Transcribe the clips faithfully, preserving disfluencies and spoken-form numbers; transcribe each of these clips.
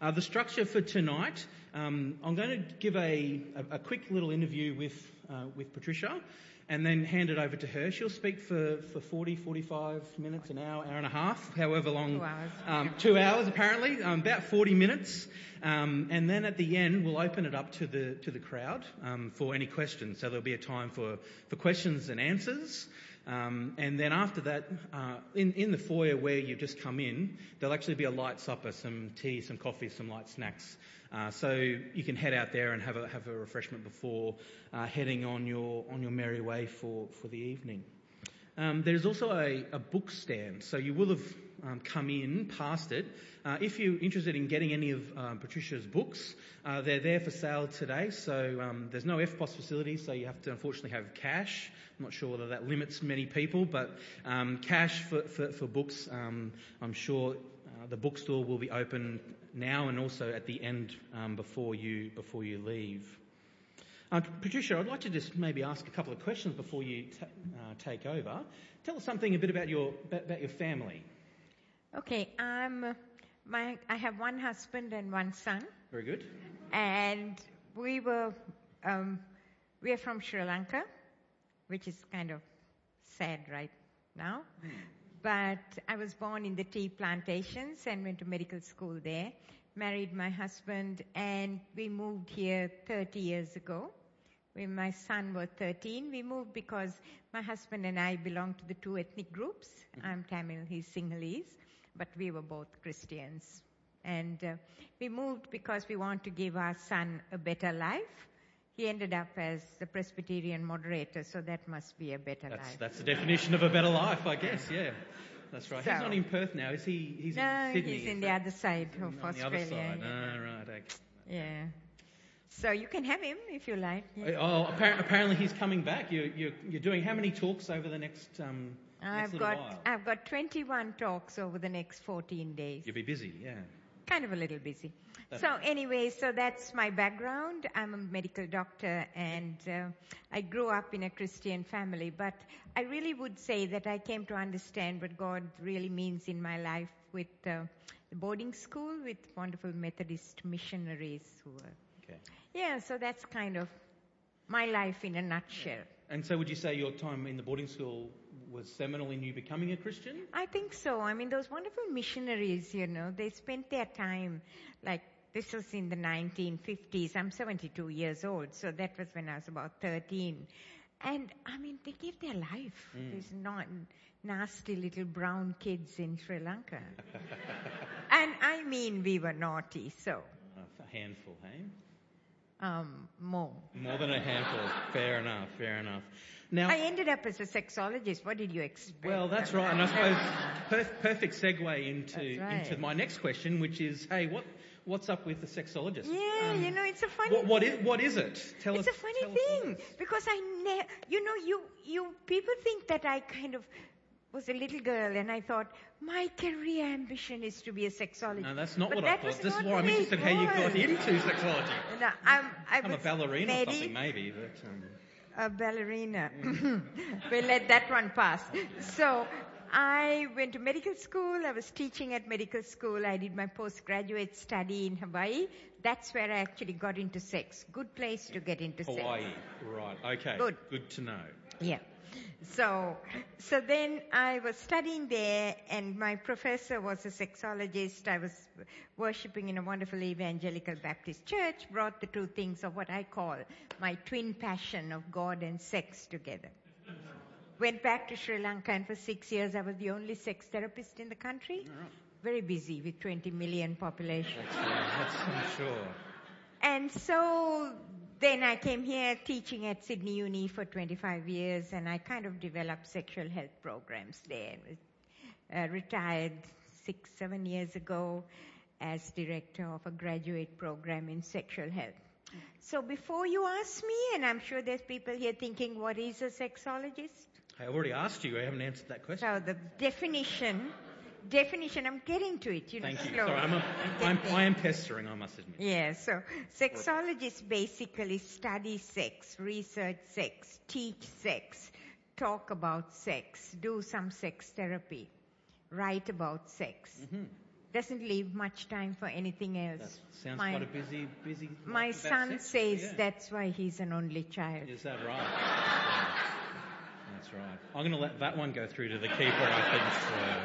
Uh, the structure for tonight, um, I'm going to give a, a, a quick little interview with uh, with Patricia, and then hand it over to her. She'll speak for, for forty, forty-five minutes, an hour, hour and a half, however long. Two hours. Um, two hours apparently, um, about forty minutes. Um, and then at the end, we'll open it up to the to the crowd um, for any questions. So there'll be a time for, for questions and answers. Um, and then after that, uh, in, in the foyer where you've just come in, there'll actually be a light supper, some tea, some coffee, some light snacks. Uh, so you can head out there and have a have a refreshment before uh, heading on your on your merry way for, for the evening. Um, there's also a, a book stand, so you will have um, come in past it. Uh, if you're interested in getting any of um, Patricia's books, uh, they're there for sale today. So um, there's no F P O S facility, so you have to unfortunately have cash. I'm not sure whether that limits many people, but um, cash for, for, for books, um, I'm sure uh, the bookstore will be open now and also at the end um, before you before you leave. Uh, Patricia, I'd like to just maybe ask a couple of questions before you t- uh, take over. Tell us something a bit about your about your family. Okay, um, my I have one husband and one son. Very good. And we were um, we are from Sri Lanka, which is kind of sad right now. Mm. But I was born in the tea plantations and went to medical school there. Married my husband, and we moved here thirty years ago. When my son was thirteen, we moved because my husband and I belong to the two ethnic groups. Mm-hmm. I'm Tamil, he's Sinhalese, but we were both Christians. And uh, we moved because we want to give our son a better life. He ended up as the Presbyterian moderator, so that must be a better that's, life. That's the definition of a better life, I guess, yeah. That's right. So, he's not in Perth now, is he? He's no, in Sydney. he's in the other side of on Australia. The other side. Yeah. Oh, right, okay. Yeah. So you can have him if you like. Yeah. Oh, apparently, apparently he's coming back. You, you, you're doing how many talks over the next, um, I've next got while? I've got twenty-one talks over the next fourteen days. You'll be busy, yeah. Kind of a little busy. That's so anyway, so that's my background. I'm a medical doctor, and uh, I grew up in a Christian family. But I really would say that I came to understand what God really means in my life with uh, the boarding school with wonderful Methodist missionaries who were. Okay. Yeah, so that's kind of my life in a nutshell. And so would you say your time in the boarding school was seminal in you becoming a Christian? I think so. I mean, those wonderful missionaries, you know, they spent their time, like, this was in the nineteen fifties. I'm seventy-two years old, so that was when I was about thirteen. And, I mean, they gave their life. Mm. These not nasty little brown kids in Sri Lanka. And I mean, we were naughty, so. A handful, hey? Um, more. More than a handful. Fair enough, fair enough. Now, I ended up as a sexologist. What did you expect? Well, that's right. And I suppose perf- perfect segue into right. into my next question, which is, hey, what what's up with the sexologist? Yeah, um, you know, it's a funny. What, what is what is it? Tell it's us. It's a funny thing because I, ne- you know, you you people think that I kind of was a little girl and I thought my career ambition is to be a sexologist. No, that's not but what that I thought. This is not why I'm interested how you got into sexology. No, I'm, I I'm was a ballerina married, or something, maybe. But, um... A ballerina. We'll let that one pass. So I went to medical school. I was teaching at medical school. I did my postgraduate study in Hawaii. That's where I actually got into sex. Good place to get into Hawaii. sex. Hawaii, right. Okay. Good. Good to know. Yeah. So, so then I was studying there, and my professor was a sexologist. I was worshipping in a wonderful evangelical Baptist church, brought the two things of what I call my twin passion of God and sex together. Went back to Sri Lanka, and for six years I was the only sex therapist in the country. Very busy with twenty million population. That's, yeah, that's I'm sure. And so then I came here teaching at Sydney Uni for twenty-five years, and I kind of developed sexual health programs there. Uh, retired six, seven years ago as director of a graduate program in sexual health. So before you ask me, and I'm sure there's people here thinking, what is a sexologist? I already asked you. I haven't answered that question. So the definition... Definition, I'm getting to it, you know, Thank you. slowly. Sorry, I'm a, I'm, I am pestering, I must admit. Yeah, so sexologists basically study sex, research sex, teach sex, talk about sex, do some sex therapy, write about sex. Mm-hmm. doesn't leave much time for anything else. That sounds my, quite a busy, busy. My life son sex. says Yeah. that's why he's an only child. Is that right? Yeah. That's right. I'm going to let that one go through to the keeper, I think.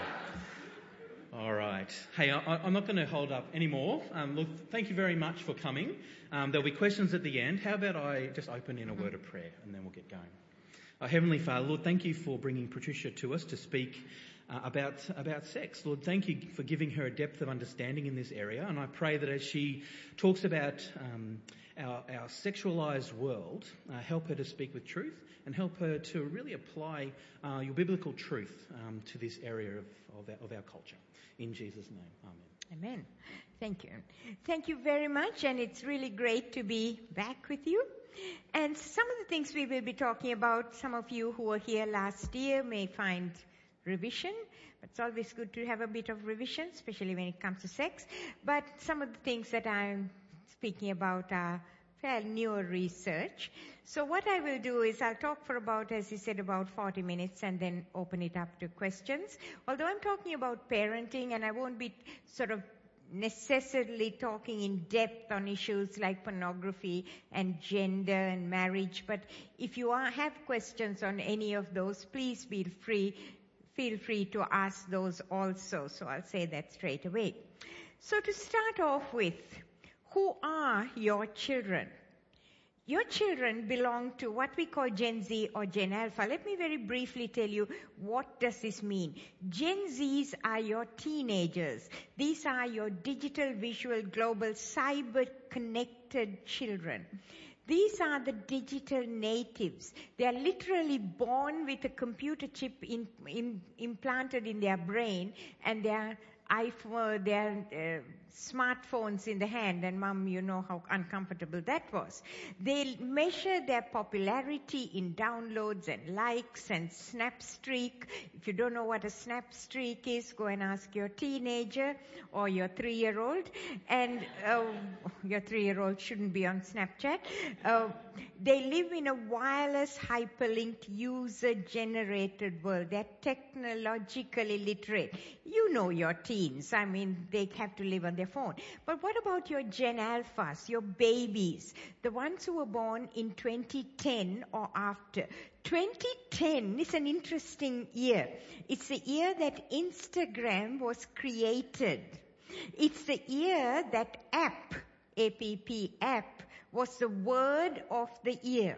So. All right. Hey, I, I'm not going to hold up anymore. Um, look, thank you very much for coming. Um, there'll be questions at the end. How about I just open in a word of prayer and then we'll get going. Our Heavenly Father, Lord, thank you for bringing Patricia to us to speak uh, about about sex. Lord, thank you for giving her a depth of understanding in this area. And I pray that as she talks about um, our, our sexualised world, uh, help her to speak with truth and help her to really apply uh, your biblical truth um, to this area of, of, our, of our culture. In Jesus' name, amen. Amen. Thank you. Thank you very much, and it's really great to be back with you. And some of the things we will be talking about, some of you who were here last year may find revision, but it's always good to have a bit of revision, especially when it comes to sex. But some of the things that I'm speaking about are fairly newer research. So what I will do is I'll talk for about, as you said, about forty minutes and then open it up to questions. Although I'm talking about parenting, and I won't be sort of necessarily talking in depth on issues like pornography and gender and marriage, but if you are, have questions on any of those, please feel free, feel free to ask those also. So I'll say that straight away. So to start off with, who are your children? Your children belong to what we call Gen Z or Gen Alpha. Let me very briefly tell you, what does this mean? Gen Zs are your teenagers. These are your digital, visual, global, cyber-connected children. These are the digital natives. They are literally born with a computer chip in, in, implanted in their brain, and they are iPhone, their uh, smartphones in the hand, and Mum, you know how uncomfortable that was. They measure their popularity in downloads and likes and snap streak. If you don't know what a snap streak is, go and ask your teenager or your three-year-old. And uh, your three-year-old shouldn't be on Snapchat. Uh, they live in a wireless, hyperlinked, user-generated world. They're technologically literate. You know your teens. I mean, they have to live on their phone. But what about your Gen Alphas, your babies, the ones who were born in twenty ten or after? twenty ten is an interesting year. It's the year that Instagram was created. It's the year that app, A P P, app, was the word of the year.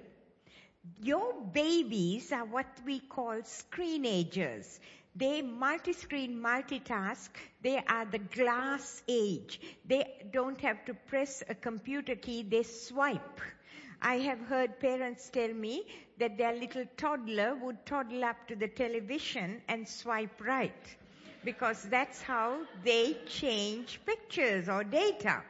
Your babies are what we call screenagers. They multi-screen, multitask. They are the glass age. They don't have to press a computer key. They swipe. I have heard parents tell me that their little toddler would toddle up to the television and swipe right, because that's how they change pictures or data.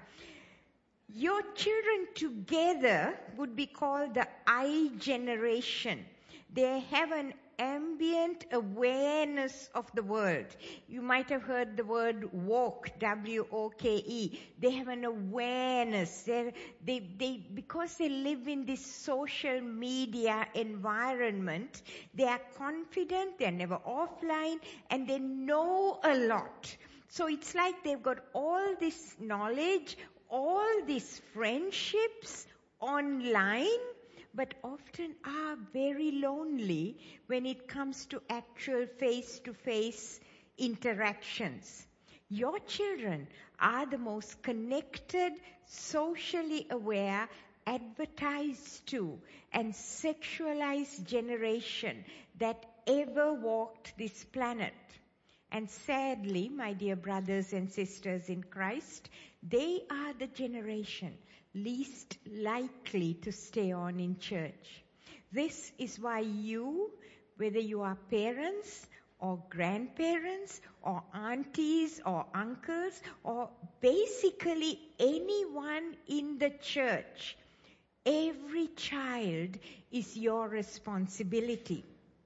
Your children together would be called the I generation. They have an ambient awareness of the world. You might have heard the word woke, W O K E. They have an awareness. They're, they, they, because they live in this social media environment, they are confident, they're never offline, and they know a lot. So it's like they've got all this knowledge, all these friendships online, but often are very lonely when it comes to actual face-to-face interactions. Your children are the most connected, socially aware, advertised to, and sexualized generation that ever walked this planet. And sadly, my dear brothers and sisters in Christ, they are the generation least likely to stay on in church. This is why you, whether you are parents or grandparents or aunties or uncles or basically anyone in the church, every child is your responsibility.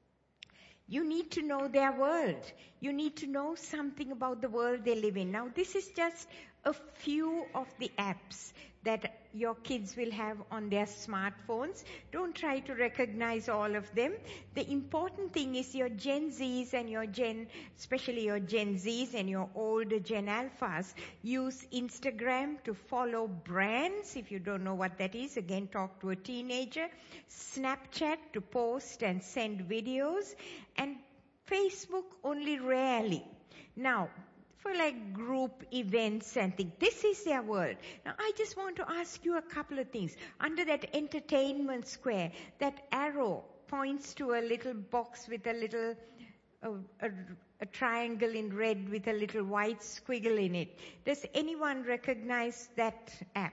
You need to know their world. You need to know something about the world they live in. Now, this is just a few of the apps. that your kids will have on their smartphones. Don't try to recognize all of them. The important thing is your Gen Zs and your Gen, especially your Gen Zs and your older Gen Alphas, use Instagram to follow brands. If you don't know what that is, again, talk to a teenager. Snapchat to post and send videos. And Facebook only rarely. Now, for like group events and things. This is their world. Now I just want to ask you a couple of things. Under that entertainment square, that arrow points to a little box with a little, uh, a, a triangle in red with a little white squiggle in it. Does anyone recognize that app?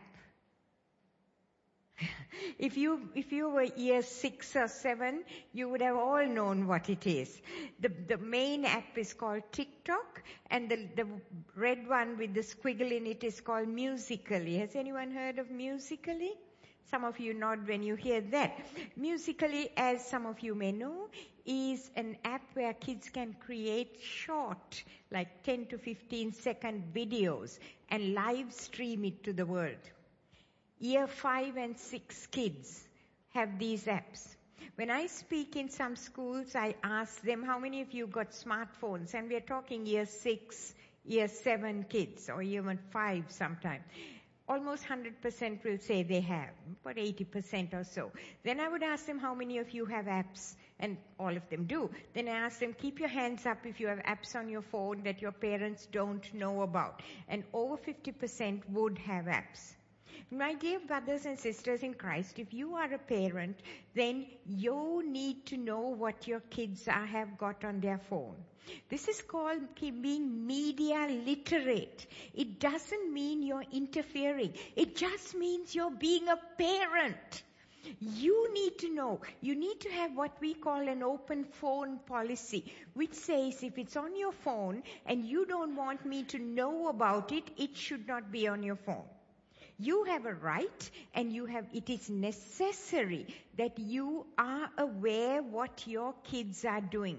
If you, if you were year six or seven, you would have all known what it is. The, the main app is called TikTok, and the, the red one with the squiggle in it is called Musical.ly. Has anyone heard of Musical.ly? Some of you nod when you hear that. Musical.ly, as some of you may know, is an app where kids can create short, like ten to fifteen second videos and live stream it to the world. Year five and six kids have these apps. When I speak in some schools, I ask them, how many of you got smartphones? And we're talking year six, year seven kids, or even five sometimes. Almost one hundred percent will say they have, about eighty percent or so. Then I would ask them, how many of you have apps? And all of them do. Then I ask them, keep your hands up if you have apps on your phone that your parents don't know about. And over fifty percent would have apps. My dear brothers and sisters in Christ, if you are a parent, then you need to know what your kids are, have got on their phone. This is called being media literate. It doesn't mean you're interfering. It just means you're being a parent. You need to know. You need to have what we call an open phone policy, which says if it's on your phone and you don't want me to know about it, it should not be on your phone. You have a right, and you have, it is necessary that you are aware what your kids are doing.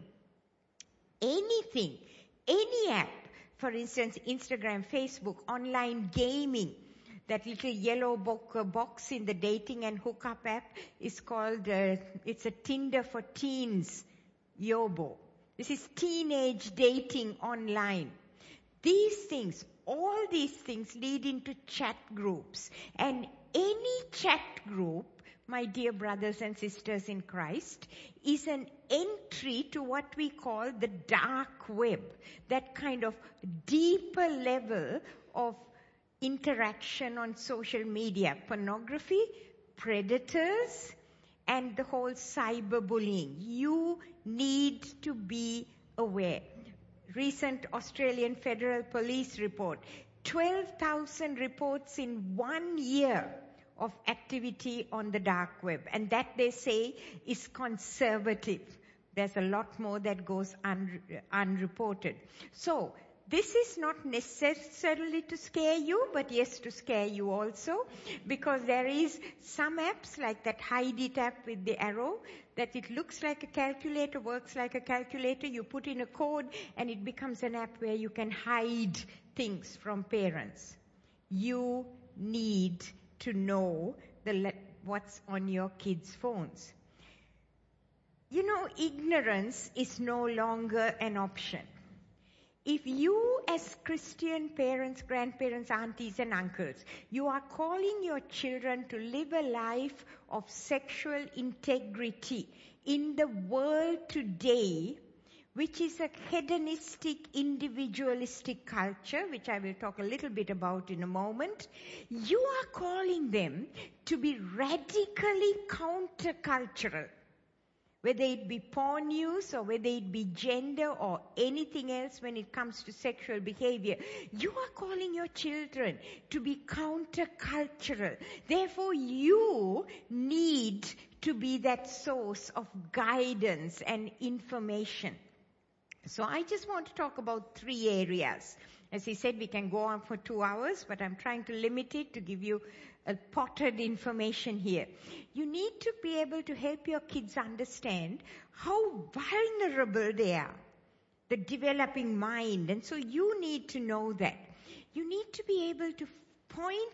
Anything, any app, for instance, Instagram, Facebook, online gaming, that little yellow box in the dating and hookup app is called, uh, it's a Tinder for teens, Yobo. This is teenage dating online. These things, all these things lead into chat groups. And any chat group, my dear brothers and sisters in Christ, is an entry to what we call the dark web. That kind of deeper level of interaction on social media. Pornography, predators, and the whole cyberbullying. You need to be aware. Recent Australian Federal Police report, twelve thousand reports in one year of activity on the dark web. And that, they say, is conservative. There's a lot more that goes un- unreported. So, this is not necessarily to scare you, but yes, to scare you also, because there is some apps like that Hide It app with the arrow, that it looks like a calculator, works like a calculator. You put in a code and it becomes an app where you can hide things from parents. You need to know the what's on your kids' phones. You know, ignorance is no longer an option. If you as Christian parents, grandparents, aunties and uncles, you are calling your children to live a life of sexual integrity in the world today, which is a hedonistic, individualistic culture, which I will talk a little bit about in a moment, you are calling them to be radically countercultural. Whether it be porn news or whether it be gender or anything else when it comes to sexual behavior, you are calling your children to be countercultural. Therefore, you need to be that source of guidance and information. So I just want to talk about three areas. As he said, we can go on for two hours, but I'm trying to limit it to give you a potted information here. You need to be able to help your kids understand how vulnerable they are, the developing mind. And so you need to know that. You need to be able to point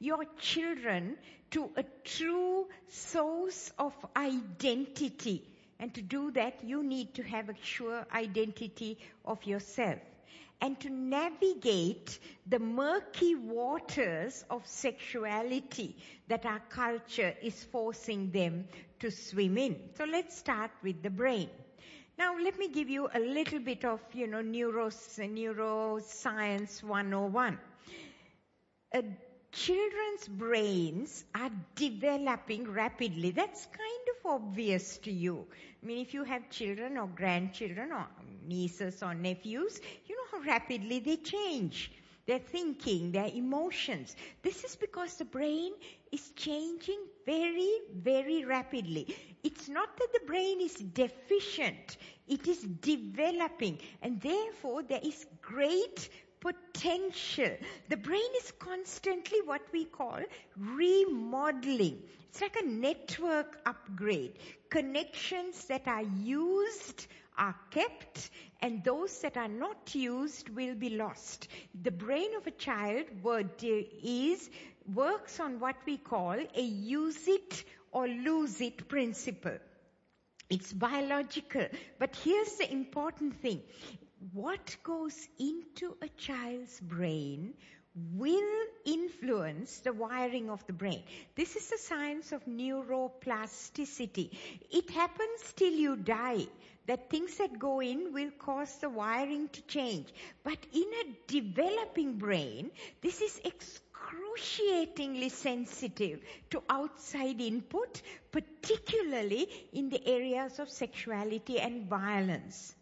your children to a true source of identity. And to do that, you need to have a sure identity of yourself. And to navigate the murky waters of sexuality that our culture is forcing them to swim in. So let's start with the brain. Now, let me give you a little bit of, you know, neuros, neuroscience one oh one. Uh, children's brains are developing rapidly. That's kind of obvious to you. I mean, if you have children or grandchildren or nieces or nephews, you know how rapidly they change. Their thinking, their emotions. This is because the brain is changing very, very rapidly. It's not that the brain is deficient. It is developing. And therefore, there is great potential. The brain is constantly what we call remodeling. It's like a network upgrade. Connections that are used are kept, and those that are not used will be lost. The brain of a child is, works on what we call a use it or lose it principle. It's biological. But here's the important thing. What goes into a child's brain will influence the wiring of the brain. This is the science of neuroplasticity. It happens till you die, that things that go in will cause the wiring to change. But in a developing brain, this is excruciatingly sensitive to outside input, particularly in the areas of sexuality and violence.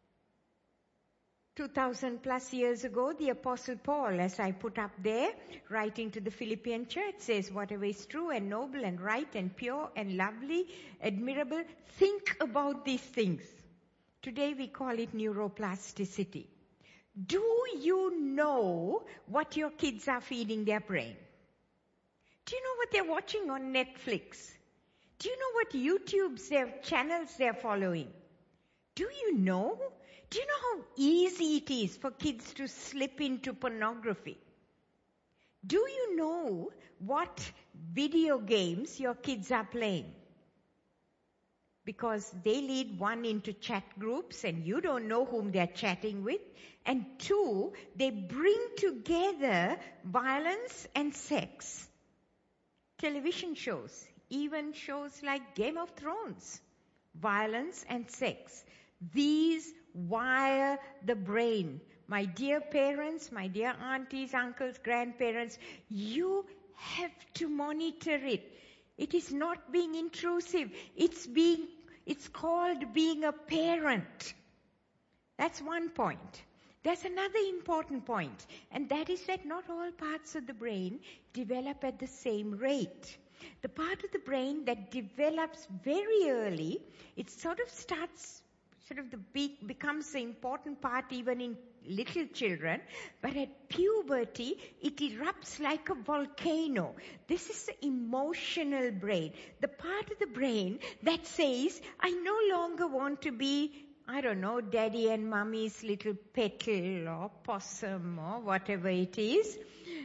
two thousand plus years ago, the Apostle Paul, as I put up there, writing to the Philippian church, says, whatever is true and noble and right and pure and lovely, admirable, think about these things. Today we call it neuroplasticity. Do you know what your kids are feeding their brain? Do you know what they're watching on Netflix? Do you know what YouTube's their channels they're following? Do you know? Do you know how easy it is for kids to slip into pornography? Do you know what video games your kids are playing? Because they lead one into chat groups and you don't know whom they're chatting with. And two, they bring together violence and sex. Television shows, even shows like Game of Thrones, violence and sex. These wire the brain. My dear parents, my dear aunties, uncles, grandparents, you have to monitor it. It is not being intrusive. It's being, it's called being a parent. That's one point. There's another important point, and that is that not all parts of the brain develop at the same rate. The part of the brain that develops very early, it sort of starts Sort of the be- becomes the important part even in little children, but at puberty, it erupts like a volcano. This is the emotional brain, the part of the brain that says, I no longer want to be, I don't know, daddy and mommy's little petal or possum or whatever it is,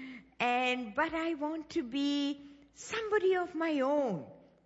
and but I want to be somebody of my own.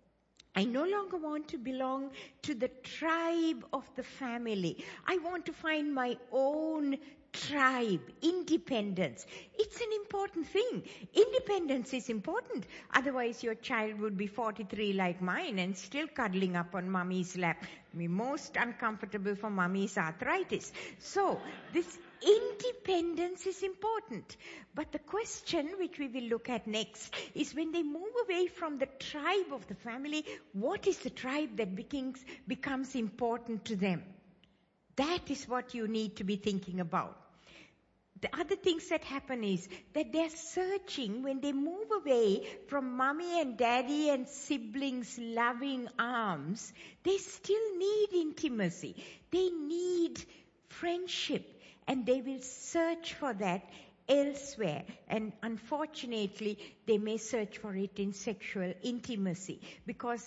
I no longer want to belong to the tribe of the family. I want to find my own tribe, independence. It's an important thing. Independence is important. Otherwise, your child would be forty-three like mine and still cuddling up on mommy's lap. I mean, most uncomfortable for mommy's arthritis. So, this independence is important. But the question which we will look at next is when they move away from the tribe of the family, what is the tribe that becomes, becomes important to them? That is what you need to be thinking about. The other things that happen is that they're searching when they move away from mommy and daddy and siblings' loving arms. They still need intimacy. They need friendship. And they will search for that elsewhere. And unfortunately, they may search for it in sexual intimacy. Because the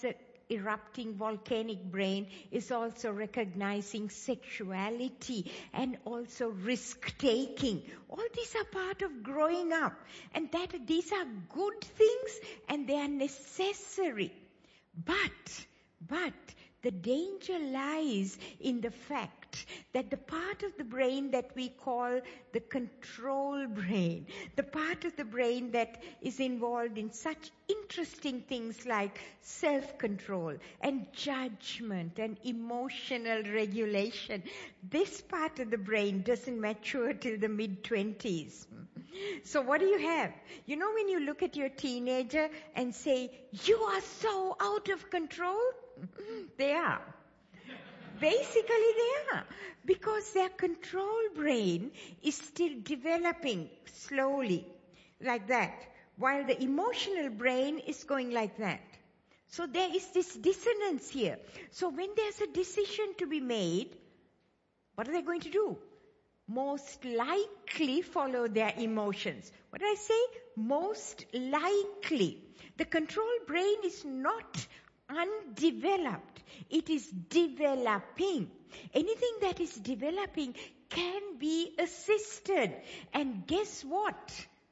erupting volcanic brain is also recognizing sexuality and also risk-taking. All these are part of growing up. And that these are good things and they are necessary. But, but, the danger lies in the fact that the part of the brain that we call the control brain, the part of the brain that is involved in such interesting things like self-control and judgment and emotional regulation, this part of the brain doesn't mature till the mid-twenties. So what do you have? You know when you look at your teenager and say, you are so out of control? They are. Basically they are. Because their control brain is still developing slowly, like that, while the emotional brain is going like that. So there is this dissonance here. So when there's a decision to be made, what are they going to do? Most likely follow their emotions. What did I say? Most likely. The control brain is not undeveloped. It is developing. Anything that is developing can be assisted. And guess what?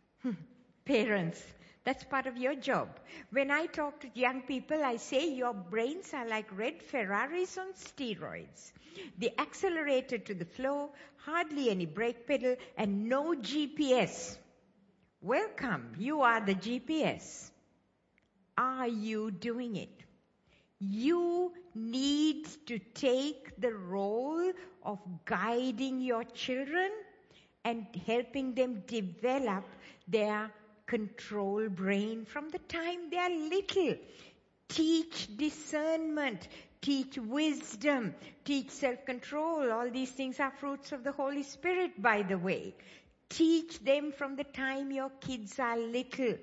Parents, that's part of your job. When I talk to young people, I say your brains are like red Ferraris on steroids. The accelerator to the flow, hardly any brake pedal, and no G P S. Welcome, you are the G P S. Are you doing it? You need to take the role of guiding your children and helping them develop their control brain from the time they are little. Teach discernment, teach wisdom, teach self-control. All these things are fruits of the Holy Spirit, by the way. Teach them from the time your kids are little.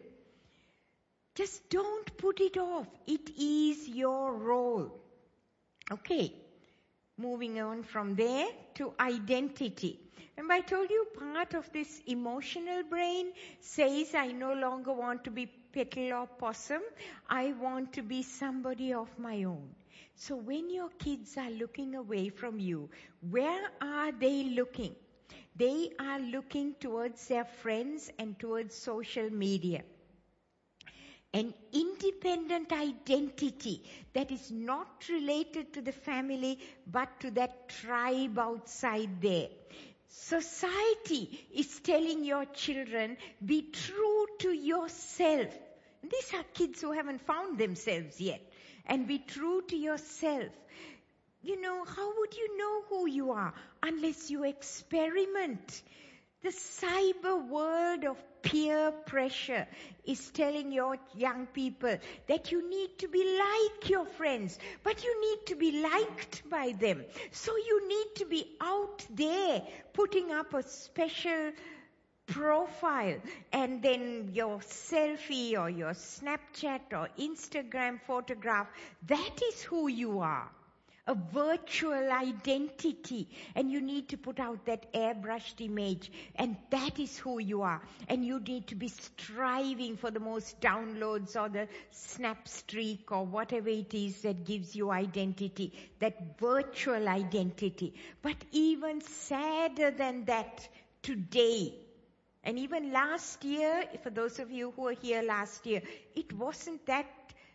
Just don't put it off. It is your role. Okay, moving on from there to identity. Remember I told you part of this emotional brain says I no longer want to be petal or possum. I want to be somebody of my own. So when your kids are looking away from you, where are they looking? They are looking towards their friends and towards social media. An independent identity that is not related to the family but to that tribe outside there. Society is telling your children, be true to yourself. These are kids who haven't found themselves yet. And be true to yourself. You know, how would you know who you are unless you experiment? The cyber world of peer pressure is telling your young people that you need to be like your friends, but you need to be liked by them. So you need to be out there putting up a special profile and then your selfie or your Snapchat or Instagram photograph. That is who you are. A virtual identity, and you need to put out that airbrushed image, and that is who you are. And you need to be striving for the most downloads or the snap streak or whatever it is that gives you identity, that virtual identity. But even sadder than that, today, and even last year, for those of you who were here last year, it wasn't that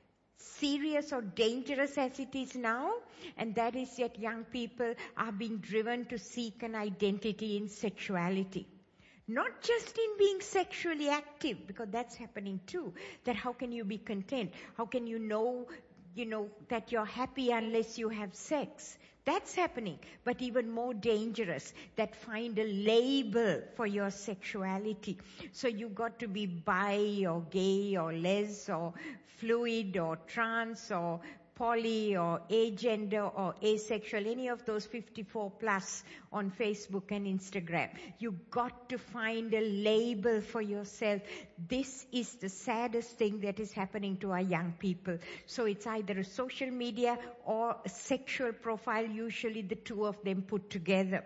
serious or dangerous as it is now, and that is that young people are being driven to seek an identity in sexuality. Not just in being sexually active, because that's happening too. That how can you be content? How can you know, you know, that you're happy unless you have sex? That's happening. But even more dangerous, that find a label for your sexuality. So you got to be bi or gay or les or fluid or trans or poly or agender or asexual, any of those fifty-four plus on Facebook and Instagram. You got to find a label for yourself. This is the saddest thing that is happening to our young people. So it's either a social media or a sexual profile, usually the two of them put together.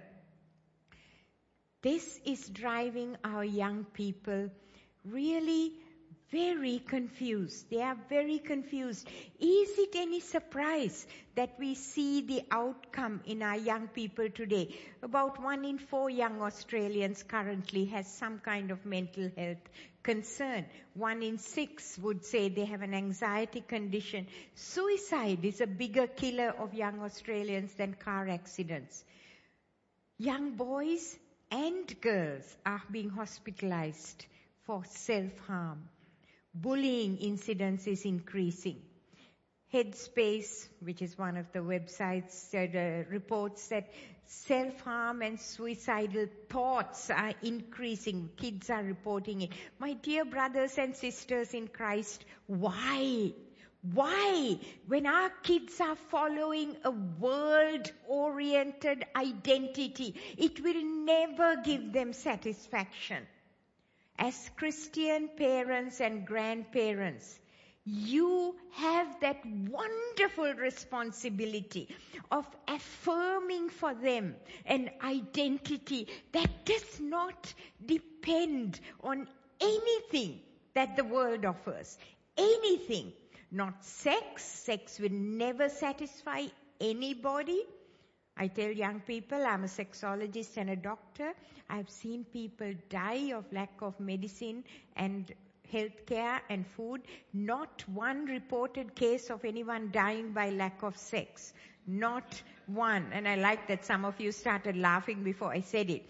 This is driving our young people really very confused. They are very confused. Is it any surprise that we see the outcome in our young people today? About one in four young Australians currently has some kind of mental health concern. One in six would say they have an anxiety condition. Suicide is a bigger killer of young Australians than car accidents. Young boys and girls are being hospitalized for self-harm. Bullying incidence is increasing. Headspace, which is one of the websites, said, uh, reports that self-harm and suicidal thoughts are increasing. Kids are reporting it. My dear brothers and sisters in Christ, why? Why? When our kids are following a world-oriented identity, it will never give them satisfaction. As Christian parents and grandparents, you have that wonderful responsibility of affirming for them an identity that does not depend on anything that the world offers. Anything. Not sex. Sex will never satisfy anybody. I tell young people, I'm a sexologist and a doctor. I've seen people die of lack of medicine and health care and food. Not one reported case of anyone dying by lack of sex. Not one. And I like that some of you started laughing before I said it.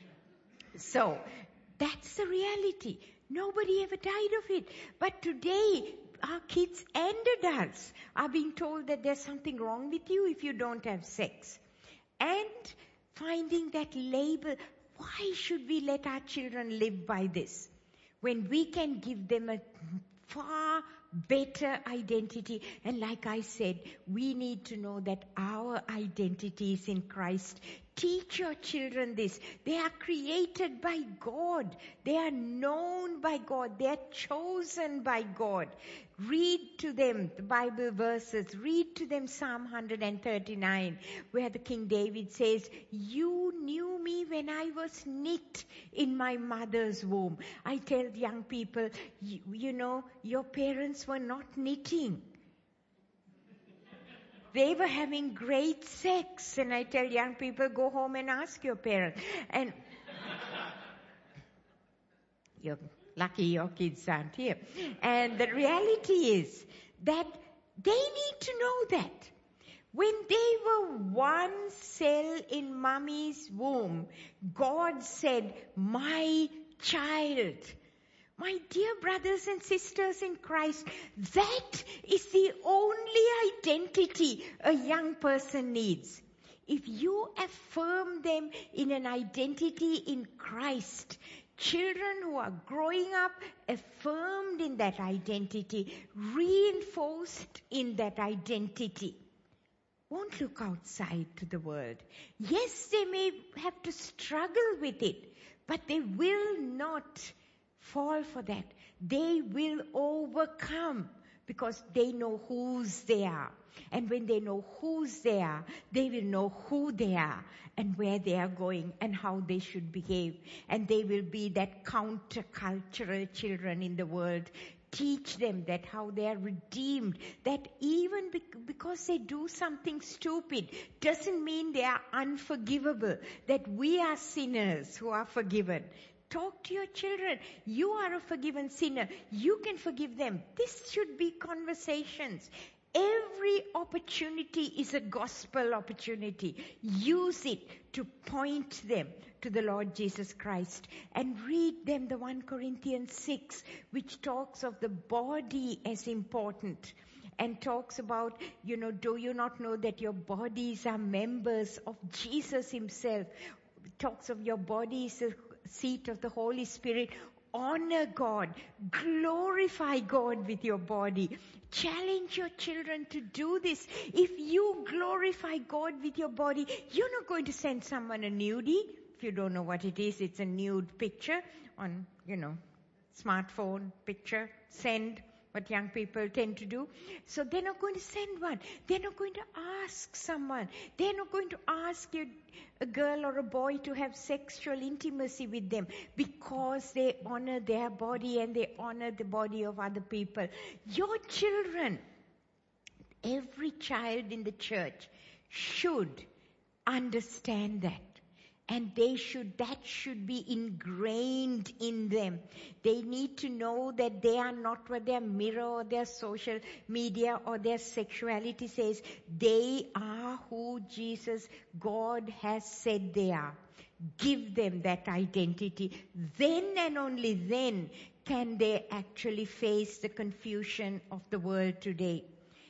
So, that's the reality. Nobody ever died of it. But today, our kids and adults are being told that there's something wrong with you if you don't have sex. And finding that label, why should we let our children live by this? When we can give them a far better identity. And like I said, we need to know that our identity is in Christ. Teach your children this. They are created by God. They are known by God. They are chosen by God. Read to them the Bible verses. Read to them Psalm one thirty-nine, where the King David says, you knew me when I was knit in my mother's womb. I tell young people, you, you know, your parents were not knitting. They were having great sex. And I tell young people, go home and ask your parents. And you're lucky your kids aren't here. And the reality is that they need to know that. When they were one cell in mommy's womb, God said, my child. My dear brothers and sisters in Christ, that is the only identity a young person needs. If you affirm them in an identity in Christ, children who are growing up affirmed in that identity, reinforced in that identity, won't look outside to the world. Yes, they may have to struggle with it, but they will not fall for that. They will overcome because they know whose they are. And when they know whose they are, they will know who they are and where they are going and how they should behave. And they will be that countercultural children in the world. Teach them that how they are redeemed, that even because they do something stupid doesn't mean they are unforgivable, that we are sinners who are forgiven. Talk to your children. You are a forgiven sinner. You can forgive them. This should be conversations. Every opportunity is a gospel opportunity. Use it to point them to the Lord Jesus Christ. And read them the First Corinthians six, which talks of the body as important. And talks about, you know, do you not know that your bodies are members of Jesus himself? Talks of your bodies as seat of the Holy Spirit. Honor God. Glorify God with your body. Challenge your children to do this. If you glorify God with your body, you're not going to send someone a nudie. If you don't know what it is, it's a nude picture on, you know, smartphone picture. Send. what young people tend to do. So they're not going to send one. They're not going to ask someone. They're not going to ask you, a girl or a boy to have sexual intimacy with them because they honor their body and they honor the body of other people. Your children, every child in the church should understand that. And they should, that should be ingrained in them. They need to know that they are not what their mirror or their social media or their sexuality says. They are who Jesus, God has said they are. Give them that identity. Then and only then can they actually face the confusion of the world today.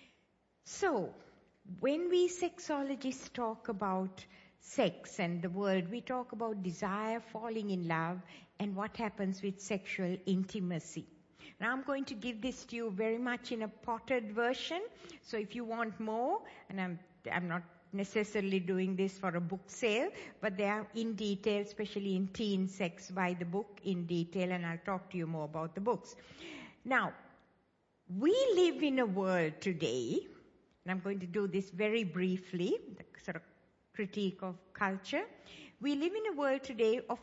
So, when we sexologists talk about sex and the world, we talk about desire, falling in love, and what happens with sexual intimacy. Now I'm going to give this to you very much in a potted version. So if you want more, and I'm, I'm not necessarily doing this for a book sale, but they are in detail, especially in teen sex by the book in detail, and I'll talk to you more about the books. Now, we live in a world today, and I'm going to do this very briefly, the sort of critique of culture. We live in a world today of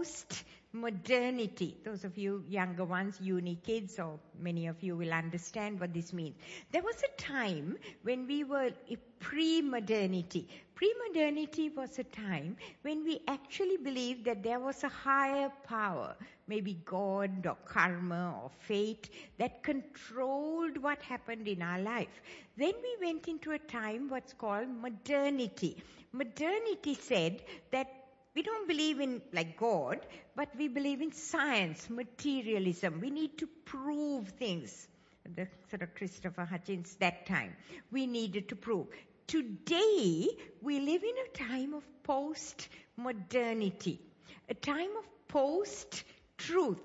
post-modernity. Those of you younger ones, uni kids, or many of you will understand what this means. There was a time when we were pre-modernity. Pre-modernity was a time when we actually believed that there was a higher power, maybe God or karma or fate, that controlled what happened in our life. Then we went into a time what's called modernity. Modernity said that we don't believe in like God, but we believe in science, materialism. We need to prove things. The sort of Christopher Hitchens that time. We needed to prove. Today, we live in a time of post-modernity, a time of post-truth.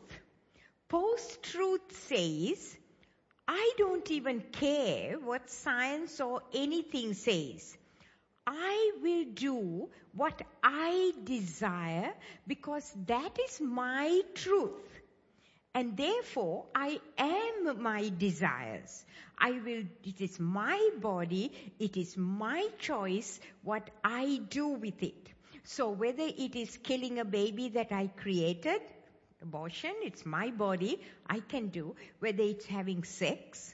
Post-truth says, I don't even care what science or anything says. I will do what I desire because that is my truth. And therefore, I am my desires. I will, it is my body, it is my choice what I do with it. So whether it is killing a baby that I created, abortion, it's my body, I can do. Whether it's having sex,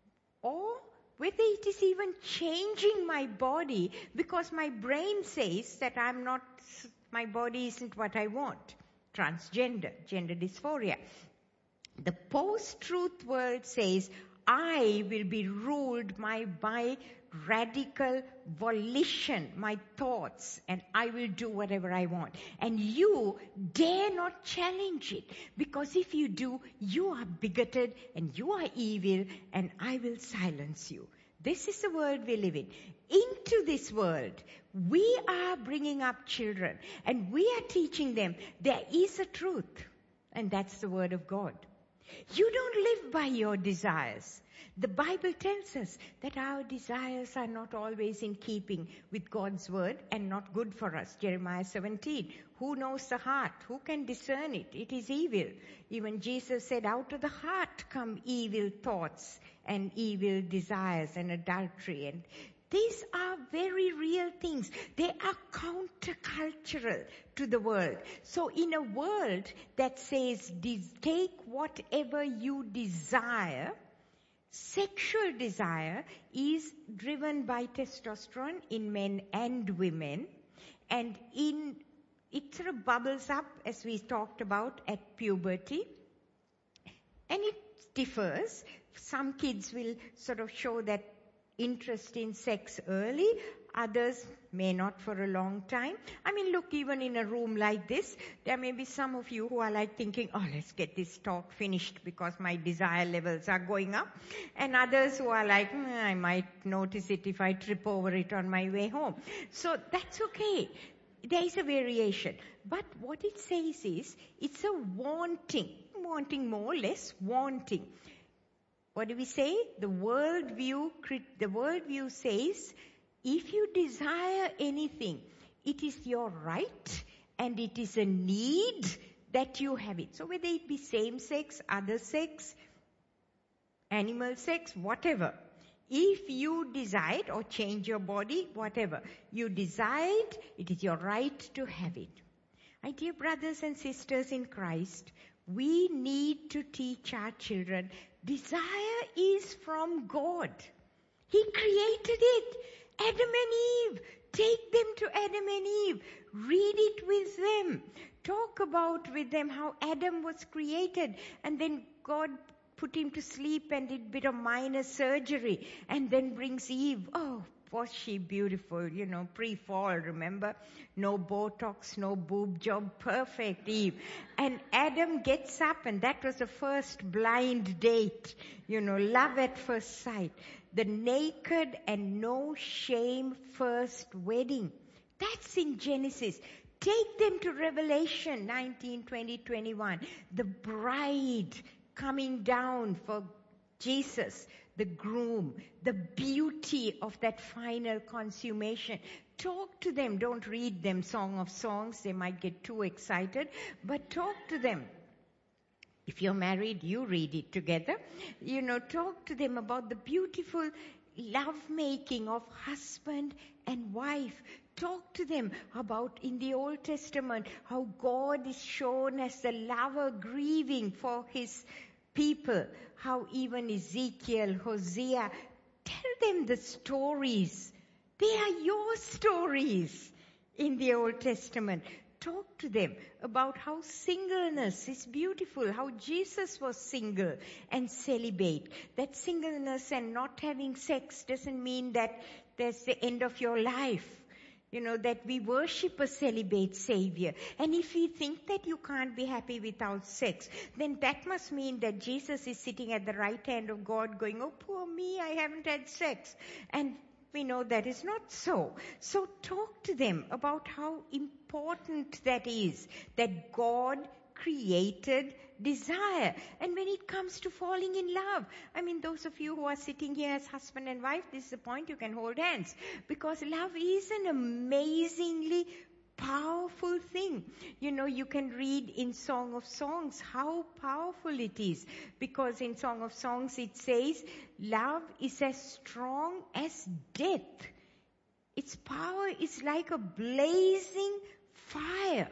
or whether it is even changing my body because my brain says that I'm not, my body isn't what I want. Transgender, gender dysphoria. The post-truth world says, I will be ruled by my radical volition, my thoughts, and I will do whatever I want. And you dare not challenge it, because if you do, you are bigoted and you are evil, and I will silence you. This is the world we live in. Into this world, we are bringing up children, and we are teaching them there is a truth, and that's the word of God. You don't live by your desires. The Bible tells us that our desires are not always in keeping with God's word and not good for us. Jeremiah seventeen. Who knows the heart? Who can discern it? It is evil. Even Jesus said, out of the heart come evil thoughts and evil desires and adultery. And these are very real things. They are countercultural to the world. So in a world that says, take whatever you desire, sexual desire is driven by testosterone in men and women, and in it sort of bubbles up, as we talked about, at puberty, and it differs. Some kids will sort of show that interest in sex early, others may not for a long time. I mean, look, even in a room like this, there may be some of you who are like thinking, oh, let's get this talk finished because my desire levels are going up. And others who are like, mm, I might notice it if I trip over it on my way home. So that's okay. There is a variation. But what it says is, it's a wanting. Wanting more, less wanting. What do we say? The worldview, the worldview says, if you desire anything, it is your right and it is a need that you have it. So whether it be same sex, other sex, animal sex, whatever. If you decide or change your body, whatever, you decide, it is your right to have it. My dear brothers and sisters in Christ, we need to teach our children, desire is from God. He created it. Adam and Eve. Take them to Adam and Eve. Read it with them. Talk about with them how Adam was created. And then God put him to sleep and did a bit of minor surgery. And then brings Eve. Oh, was she beautiful, you know, pre-fall, remember? No Botox, no boob job, perfect Eve. And Adam gets up, and that was the first blind date, you know, love at first sight. The naked and no shame first wedding. That's in Genesis. Take them to Revelation nineteen, twenty, twenty-one. The bride coming down for Jesus, the groom, the beauty of that final consummation. Talk to them. Don't read them Song of Songs. They might get too excited. But talk to them. If you're married, you read it together. You know, talk to them about the beautiful lovemaking of husband and wife. Talk to them about in the Old Testament how God is shown as the lover grieving for his people. How even Ezekiel, Hosea, tell them the stories. They are your stories in the Old Testament. Talk to them about how singleness is beautiful, how Jesus was single and celibate. That singleness and not having sex doesn't mean that that's the end of your life. You know, that we worship a celibate Savior. And if we think that you can't be happy without sex, then that must mean that Jesus is sitting at the right hand of God going, oh, poor me, I haven't had sex. And we know that is not so. So talk to them about how important that is, that God created desire. And when it comes to falling in love, I mean, those of you who are sitting here as husband and wife, this is the point, you can hold hands. Because love is an amazingly powerful thing. You know, you can read in Song of Songs how powerful it is. Because in Song of Songs it says, love is as strong as death. Its power is like a blazing fire.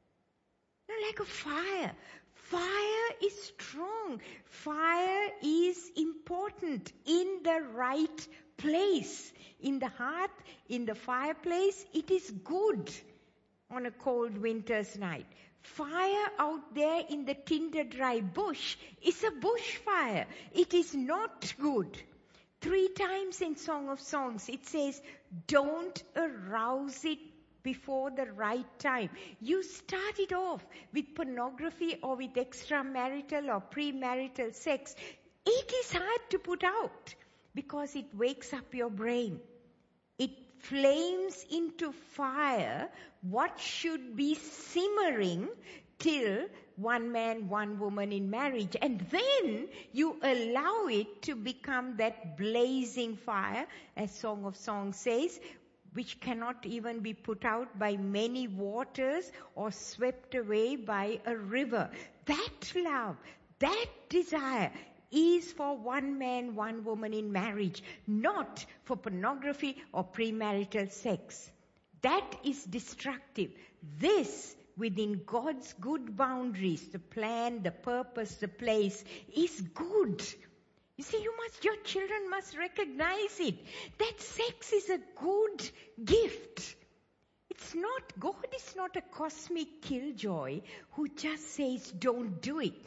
Not like a fire. Fire is strong. Fire is important in the right place. In the hearth, in the fireplace, it is good on a cold winter's night. Fire out there in the tinder dry bush is a bushfire. It is not good. Three times in Song of Songs it says, don't arouse it before the right time. You start it off with pornography or with extramarital or premarital sex. It is hard to put out because it wakes up your brain. It flames into fire what should be simmering till one man, one woman in marriage. And then you allow it to become that blazing fire, as Song of Songs says, which cannot even be put out by many waters or swept away by a river. That love, that desire is for one man, one woman in marriage, not for pornography or premarital sex. That is destructive. This, within God's good boundaries, the plan, the purpose, the place, is good. You see, you must, your children must recognize it. That sex is a good gift. It's not, God is not a cosmic killjoy who just says, don't do it.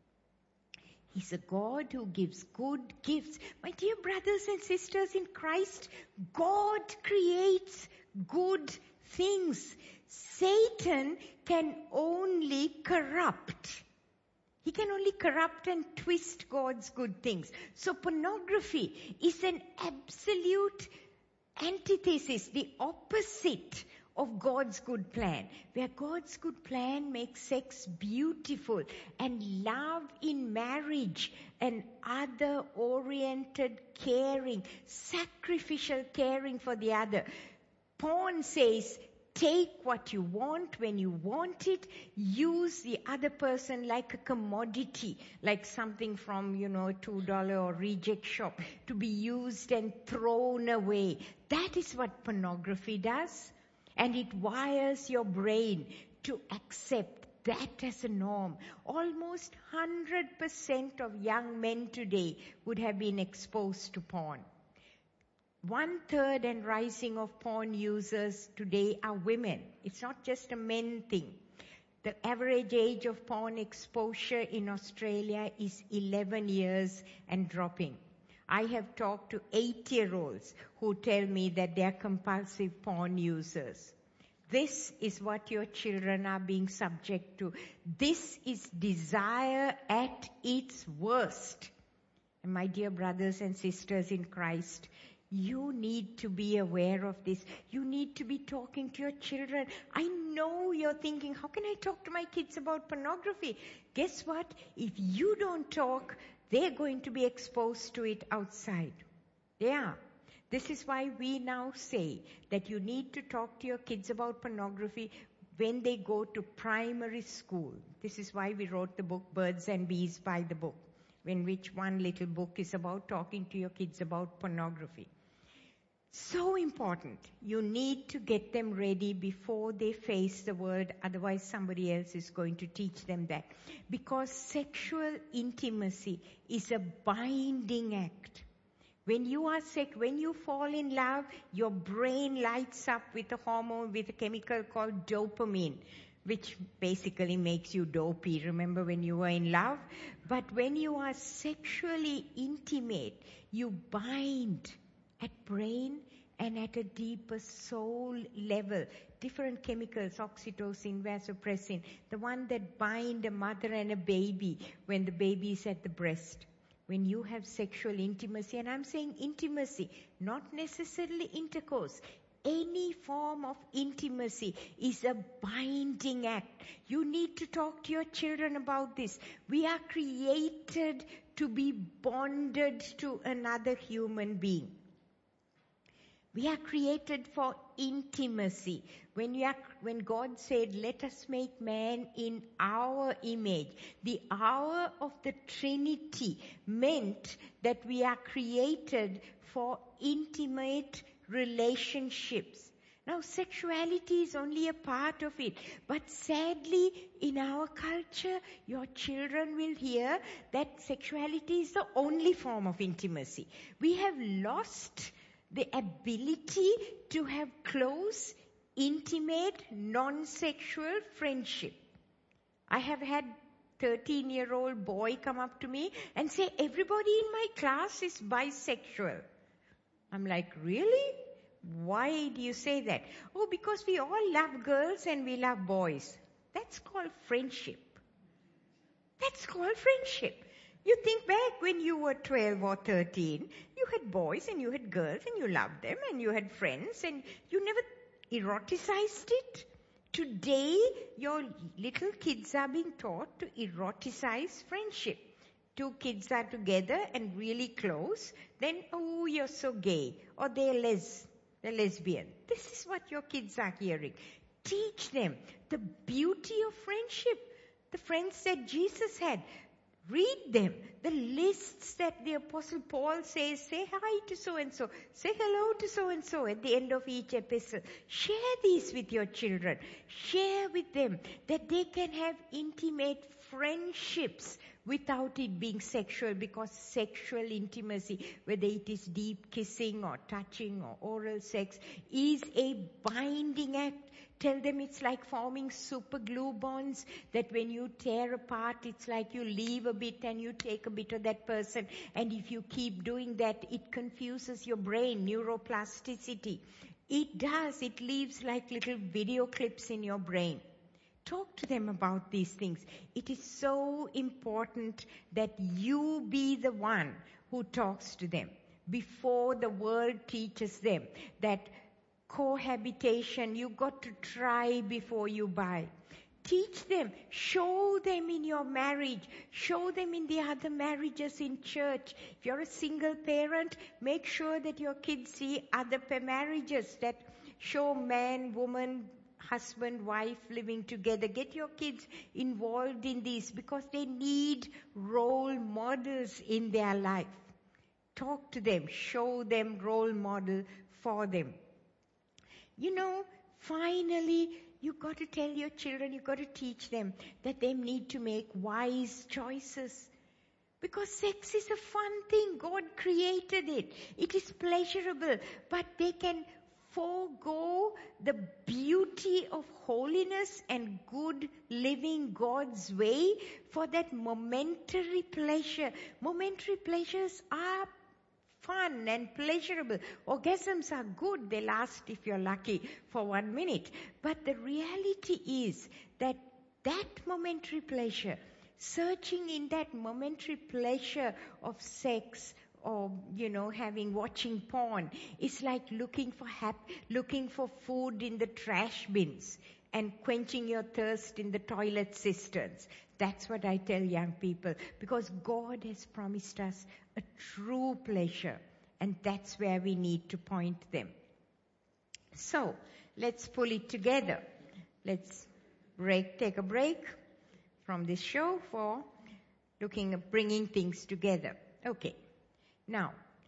He's a God who gives good gifts. My dear brothers and sisters in Christ, God creates good things. Satan can only corrupt. He can only corrupt and twist God's good things. So pornography is an absolute antithesis, the opposite of God's good plan. Where God's good plan makes sex beautiful and love in marriage and other-oriented caring, sacrificial caring for the other. Porn says, take what you want when you want it, use the other person like a commodity, like something from, you know, a two dollar or reject shop to be used and thrown away. That is what pornography does. And it wires your brain to accept that as a norm. Almost one hundred percent of young men today would have been exposed to porn. One third and rising of porn users today are women. It's not just a men thing. The average age of porn exposure in Australia is eleven years and dropping. I have talked to eight-year-olds who tell me that they are compulsive porn users. This is what your children are being subject to. This is desire at its worst. And my dear brothers and sisters in Christ, you need to be aware of this. You need to be talking to your children. I know you're thinking, how can I talk to my kids about pornography? Guess what? If you don't talk, they're going to be exposed to it outside. They are. This is why we now say that you need to talk to your kids about pornography when they go to primary school. This is why we wrote the book Birds and Bees by the Book, in which one little book is about talking to your kids about pornography. So important. You need to get them ready before they face the world, otherwise somebody else is going to teach them that. Because sexual intimacy is a binding act. When you are sick, when you fall in love, your brain lights up with a hormone, with a chemical called dopamine, which basically makes you dopey. Remember when you were in love? But when you are sexually intimate, you bind at brain and at a deeper soul level. Different chemicals, oxytocin, vasopressin, the one that bind a mother and a baby when the baby is at the breast. When you have sexual intimacy, and I'm saying intimacy, not necessarily intercourse, any form of intimacy is a binding act. You need to talk to your children about this. We are created to be bonded to another human being. We are created for intimacy. When, you are, when God said, let us make man in our image, the hour of the Trinity meant that we are created for intimate relationships. Now, sexuality is only a part of it. But sadly, in our culture, your children will hear that sexuality is the only form of intimacy. We have lost the ability to have close, intimate, non-sexual friendship. I have had thirteen-year-old boy come up to me and say, everybody in my class is bisexual. I'm like, really? Why do you say that? Oh, because we all love girls and we love boys. That's called friendship. That's called friendship. You think back when you were twelve or thirteen, you had boys and you had girls and you loved them and you had friends and you never eroticized it. Today, your little kids are being taught to eroticize friendship. Two kids are together and really close, then, oh, you're so gay, or they're les, they're lesbian. This is what your kids are hearing. Teach them the beauty of friendship, the friends that Jesus had. Read them. The lists that the Apostle Paul says, say hi to so-and-so, say hello to so-and-so at the end of each epistle. Share these with your children. Share with them that they can have intimate friendships without it being sexual, because sexual intimacy, whether it is deep kissing or touching or oral sex, is a binding act. Tell them it's like forming super glue bonds, that when you tear apart, it's like you leave a bit and you take a bit of that person. And if you keep doing that, it confuses your brain, neuroplasticity. It does. It leaves like little video clips in your brain. Talk to them about these things. It is so important that you be the one who talks to them before the world teaches them that cohabitation, you got to try before you buy. Teach them, show them in your marriage, show them in the other marriages in church. If you're a single parent, make sure that your kids see other marriages that show man, woman, husband, wife living together. Get your kids involved in this because they need role models in their life. Talk to them, show them role model for them. You know, finally, you've got to tell your children, you've got to teach them that they need to make wise choices. Because sex is a fun thing. God created it. It is pleasurable. But they can forego the beauty of holiness and good living God's way for that momentary pleasure. Momentary pleasures are fun and pleasurable. Orgasms are good. They last, if you're lucky, for one minute. But the reality is that that momentary pleasure, searching in that momentary pleasure of sex or, you know, having, watching porn, is like looking for hap- looking for food in the trash bins and quenching your thirst in the toilet cisterns. That's what I tell young people, because God has promised us a true pleasure, and that's where we need to point them. So, let's pull it together. Let's break, take a break from this show for looking at bringing things together. Okay. Now,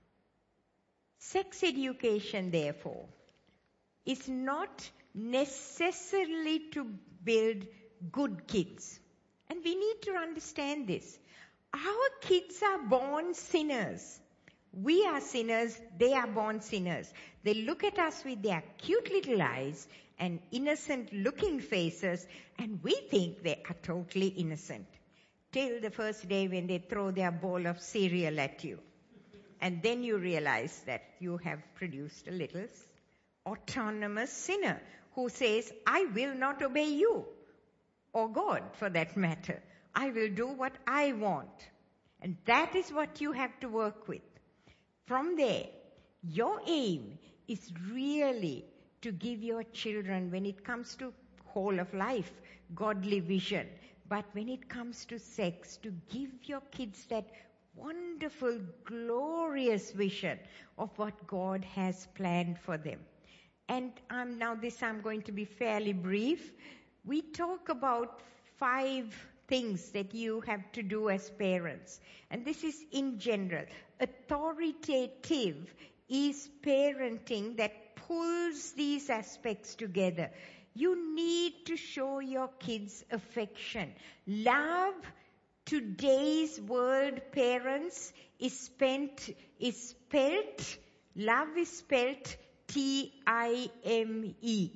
sex education, therefore, is not necessarily to build good kids. And we need to understand this. Our kids are born sinners. We are sinners, they are born sinners. They look at us with their cute little eyes and innocent looking faces, and we think they are totally innocent. Till the first day when they throw their bowl of cereal at you. And then you realize that you have produced a little autonomous sinner who says, I will not obey you, or God for that matter. I will do what I want. And that is what you have to work with. From there, your aim is really to give your children, when it comes to whole of life, godly vision. But when it comes to sex, to give your kids that wonderful, glorious vision of what God has planned for them. And um, now this I'm going to be fairly brief. We talk about five things that you have to do as parents. And this is in general. Authoritative is parenting that pulls these aspects together. You need to show your kids affection. Love, today's world, parents, is spent, is spelt, love is spelt T I M E.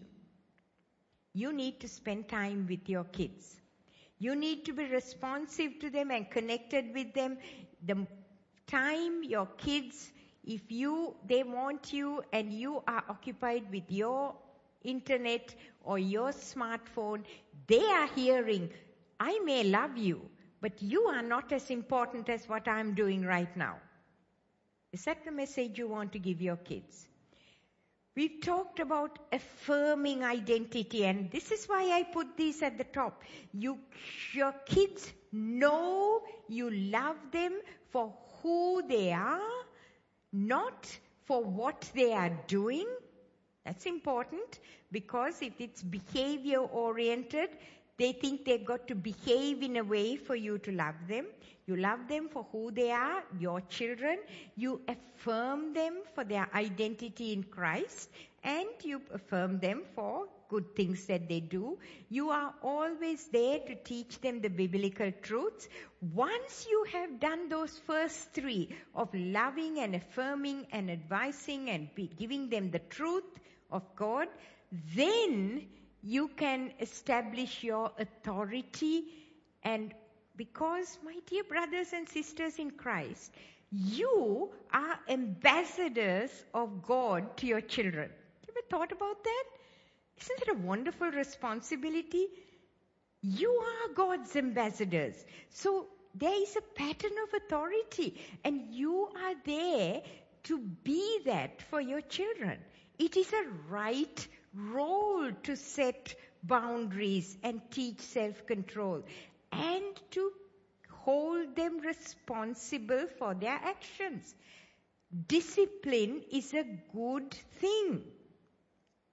You need to spend time with your kids. You need to be responsive to them and connected with them. The time your kids, if you, they want you and you are occupied with your internet or your smartphone, they are hearing, I may love you, but you are not as important as what I'm doing right now. Is that the message you want to give your kids? We've talked about affirming identity, and this is why I put these at the top. You, your kids know you love them for who they are, not for what they are doing. That's important, because if it's behavior oriented, they think they've got to behave in a way for you to love them. You love them for who they are, your children. You affirm them for their identity in Christ, and you affirm them for good things that they do. You are always there to teach them the biblical truths. Once you have done those first three of loving and affirming and advising and be giving them the truth of God, then you can establish your authority. And because, my dear brothers and sisters in Christ, you are ambassadors of God to your children. Have you ever thought about that? Isn't it a wonderful responsibility? You are God's ambassadors. So there is a pattern of authority, and you are there to be that for your children. It is a right role to set boundaries and teach self-control and to hold them responsible for their actions. Discipline is a good thing.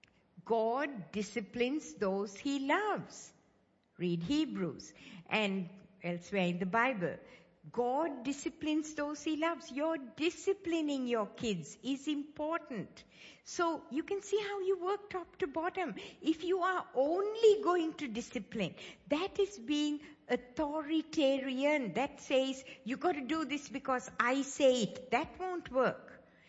God disciplines those he loves. Read Hebrews and elsewhere in the Bible. God disciplines those he loves. Your disciplining your kids is important. So you can see how you work top to bottom. If you are only going to discipline, that is being authoritarian. That says, you got to do this because I say it. That won't work.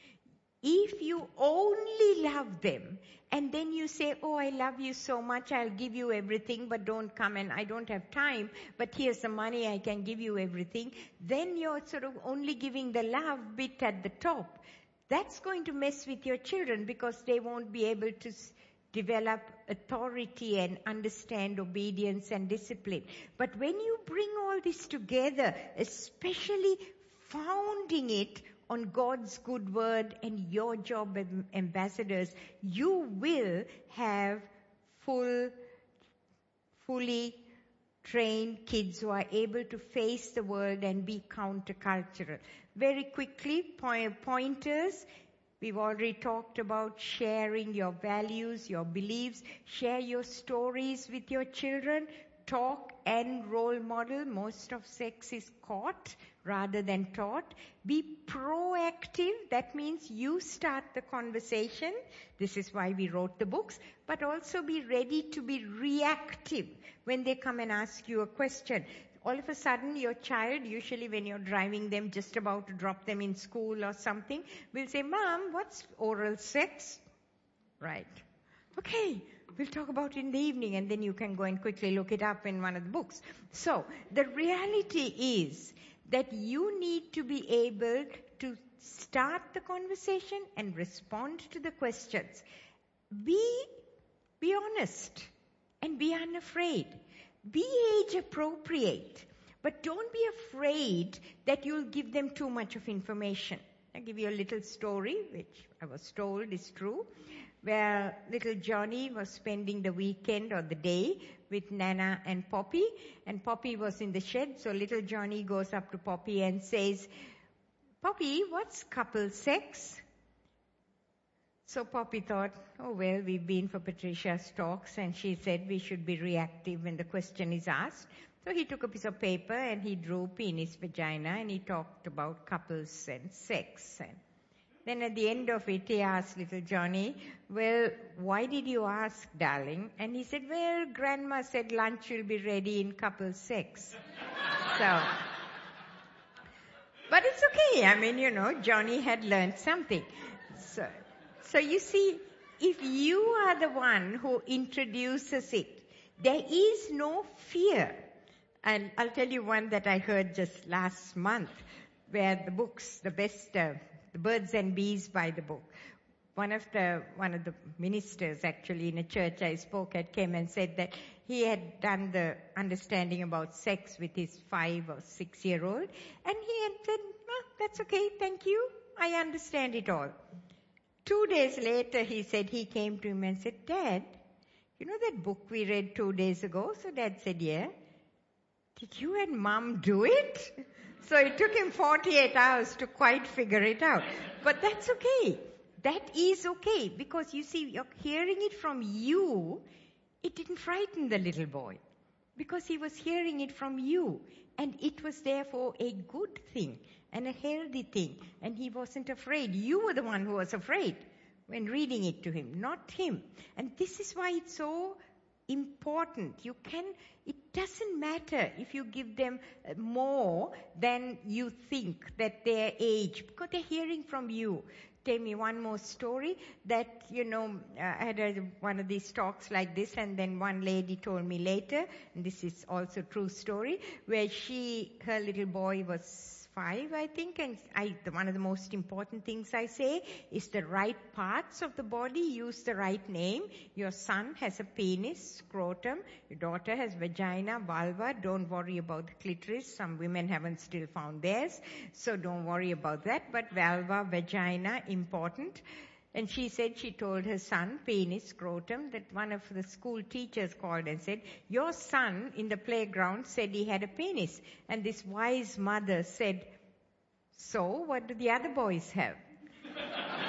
If you only love them, and then you say, oh, I love you so much, I'll give you everything, but don't come and I don't have time, but here's the money, I can give you everything, then you're sort of only giving the love bit at the top. That's going to mess with your children because they won't be able to s- develop authority and understand obedience and discipline. But when you bring all this together, especially founding it on God's good word and your job as ambassadors, you will have full, fully trained kids who are able to face the world and be countercultural. Very quickly, point, pointers. We've already talked about sharing your values, your beliefs. Share your stories with your children. Talk and role model. Most of sex is caught rather than taught. Be proactive. That means you start the conversation. This is why we wrote the books. But also be ready to be reactive when they come and ask you a question. All of a sudden, your child, usually when you're driving them, just about to drop them in school or something, will say, Mom, what's oral sex? Right. Okay. We'll talk about it in the evening, and then you can go and quickly look it up in one of the books. So the reality is that you need to be able to start the conversation and respond to the questions. Be, be honest and be unafraid. Be age appropriate, but don't be afraid that you'll give them too much of information. I'll give you a little story, which I was told is true, where little Johnny was spending the weekend or the day with Nana and Poppy, and Poppy was in the shed, so little Johnny goes up to Poppy and says, Poppy, what's couple sex? So Poppy thought, oh well, we've been for Patricia's talks, and she said we should be reactive when the question is asked. So he took a piece of paper and he drew penis, vagina, and he talked about couples and sex. And then at the end of it, he asked little Johnny, well, why did you ask, darling? And he said, well, Grandma said lunch will be ready in couple sex. So, but it's okay. I mean, you know, Johnny had learned something. So, so you see, if you are the one who introduces it, there is no fear. And I'll tell you one that I heard just last month, where the books, the best, uh, the Birds and Bees by the book. One of the one of the ministers actually in a church I spoke at came and said that he had done the understanding about sex with his five or six year old, and he had said, oh, that's okay, thank you, I understand it all. Two days later he said he came to him and said, Dad, you know that book we read two days ago? So Dad said, yeah. Did you and Mom do it? So it took him forty-eight hours to quite figure it out. But that's okay. That is okay. Because you see, you're hearing it from you. It didn't frighten the little boy. Because he was hearing it from you. And it was therefore a good thing and a healthy thing. And he wasn't afraid. You were the one who was afraid when reading it to him, not him. And this is why it's so important. You can, it doesn't matter if you give them more than you think that their age, because they're hearing from you. Tell me one more story that, you know, I had a, one of these talks like this, and then one lady told me later, and this is also a true story, where she, her little boy was five, I think, and I, the, one of the most important things I say is the right parts of the body, use the right name. Your son has a penis, scrotum. Your daughter has vagina, vulva. Don't worry about the clitoris. Some women haven't still found theirs, so don't worry about that. But vulva, vagina, important. And she said she told her son, penis, scrotum, that one of the school teachers called and said, your son in the playground said he had a penis. And this wise mother said, so what do the other boys have?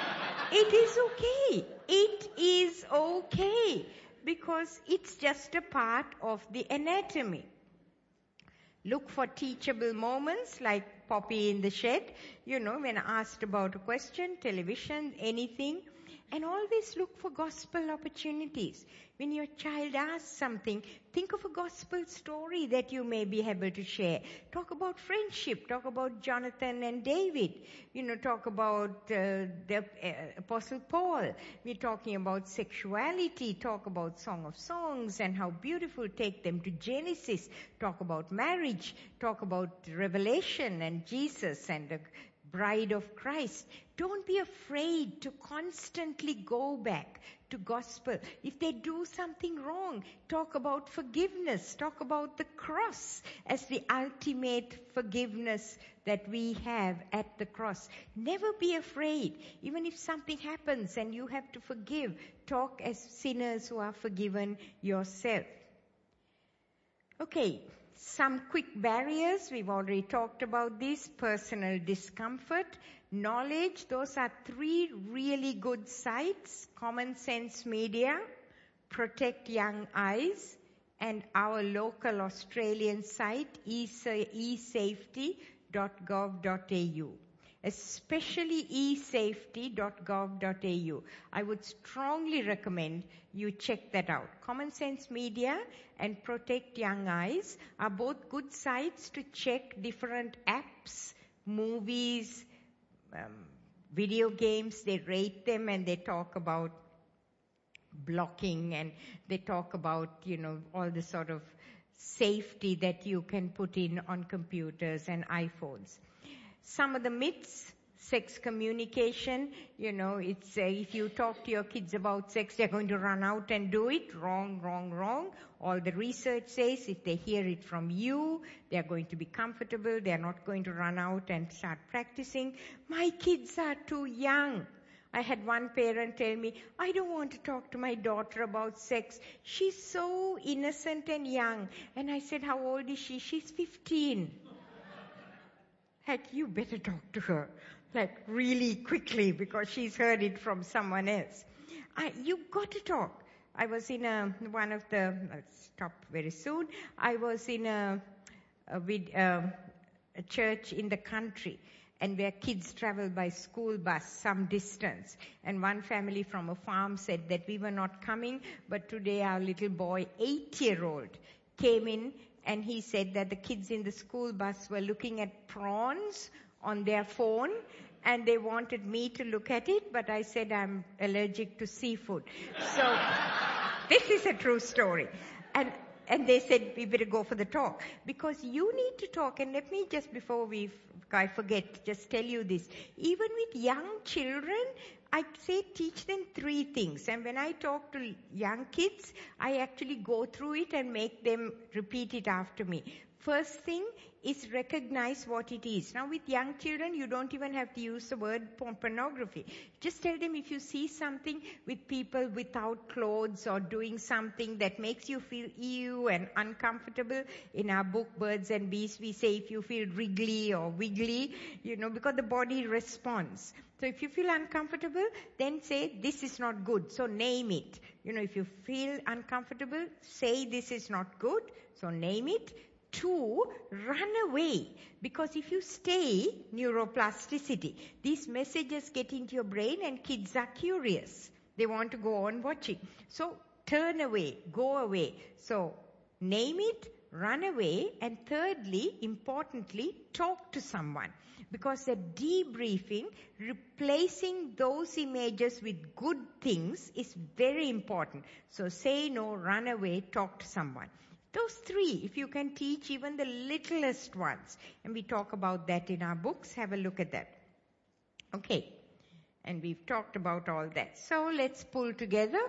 It is okay. It is okay. Because it's just a part of the anatomy. Look for teachable moments like Poppy in the shed, you know, when asked about a question, television, anything. And always look for gospel opportunities. When your child asks something, think of a gospel story that you may be able to share. Talk about friendship. Talk about Jonathan and David. You know, talk about uh, the uh, Apostle Paul. We're talking about sexuality. Talk about Song of Songs and how beautiful. Take them to Genesis. Talk about marriage. Talk about Revelation and Jesus and the bride of Christ. Don't be afraid to constantly go back to gospel. If they do something wrong, talk about forgiveness. Talk about the cross as the ultimate forgiveness that we have at the cross. Never be afraid. Even if something happens and you have to forgive, talk as sinners who are forgiven yourself. Okay. Some quick barriers, we've already talked about this. Personal discomfort, knowledge, those are three really good sites. Common Sense Media, Protect Young Eyes, and our local Australian site, e safety dot gov dot a u. Especially e safety dot gov dot a u. I would strongly recommend you check that out. Common Sense Media and Protect Young Eyes are both good sites to check different apps, movies, um, video games. They rate them and they talk about blocking and they talk about, you know, all the sort of safety that you can put in on computers and iPhones. Some of the myths, sex communication, you know, it's uh, if you talk to your kids about sex, they're going to run out and do it. Wrong, wrong, wrong. All the research says if they hear it from you, they're going to be comfortable. They're not going to run out and start practicing. My kids are too young. I had one parent tell me, I don't want to talk to my daughter about sex. She's so innocent and young. And I said, how old is she? She's fifteen. Heck, you better talk to her, like really quickly, because she's heard it from someone else. I, you've got to talk. I was in a, one of the, I'll stop very soon, I was in a, a, with, a, a church in the country, and where kids travel by school bus some distance. And one family from a farm said that we were not coming, but today our little boy, eight-year-old, came in and he said that the kids in the school bus were looking at prawns on their phone and they wanted me to look at it, but I said I'm allergic to seafood. So this is a true story. And and they said we better go for the talk because you need to talk. And let me just before we I forget, just tell you this. Even with young children, I say teach them three things. And when I talk to young kids, I actually go through it and make them repeat it after me. First thing is recognize what it is. Now with young children, you don't even have to use the word pornography. Just tell them if you see something with people without clothes or doing something that makes you feel ew and uncomfortable. In our book, Birds and Bees, we say if you feel wriggly or wiggly, you know, because the body responds. So if you feel uncomfortable, then say, this is not good. So name it. You know, if you feel uncomfortable, say this is not good. So name it. Two, run away. Because if you stay, neuroplasticity, these messages get into your brain and kids are curious. They want to go on watching. So turn away, go away. So name it, run away. And thirdly, importantly, talk to someone. Because the debriefing, replacing those images with good things is very important. So say no, run away, talk to someone. Those three, if you can teach even the littlest ones, and we talk about that in our books, have a look at that. Okay, and we've talked about all that. So let's pull together.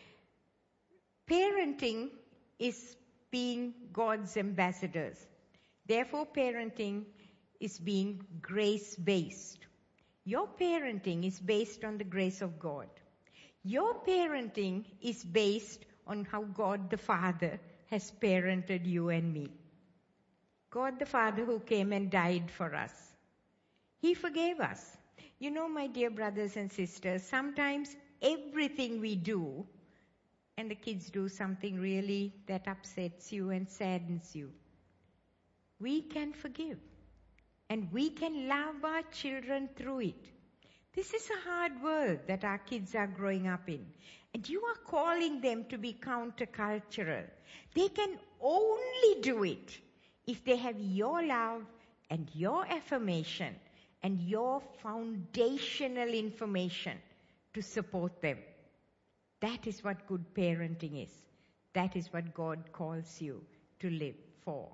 Parenting is being God's ambassadors. Therefore, parenting is being grace-based. Your parenting is based on the grace of God. Your parenting is based on how God the Father has parented you and me. God the Father who came and died for us. He forgave us. You know, my dear brothers and sisters, sometimes everything we do, and the kids do something really that upsets you and saddens you, we can forgive. And we can love our children through it. This is a hard world that our kids are growing up in. And you are calling them to be countercultural. They can only do it if they have your love and your affirmation and your foundational information to support them. That is what good parenting is. That is what God calls you to live for.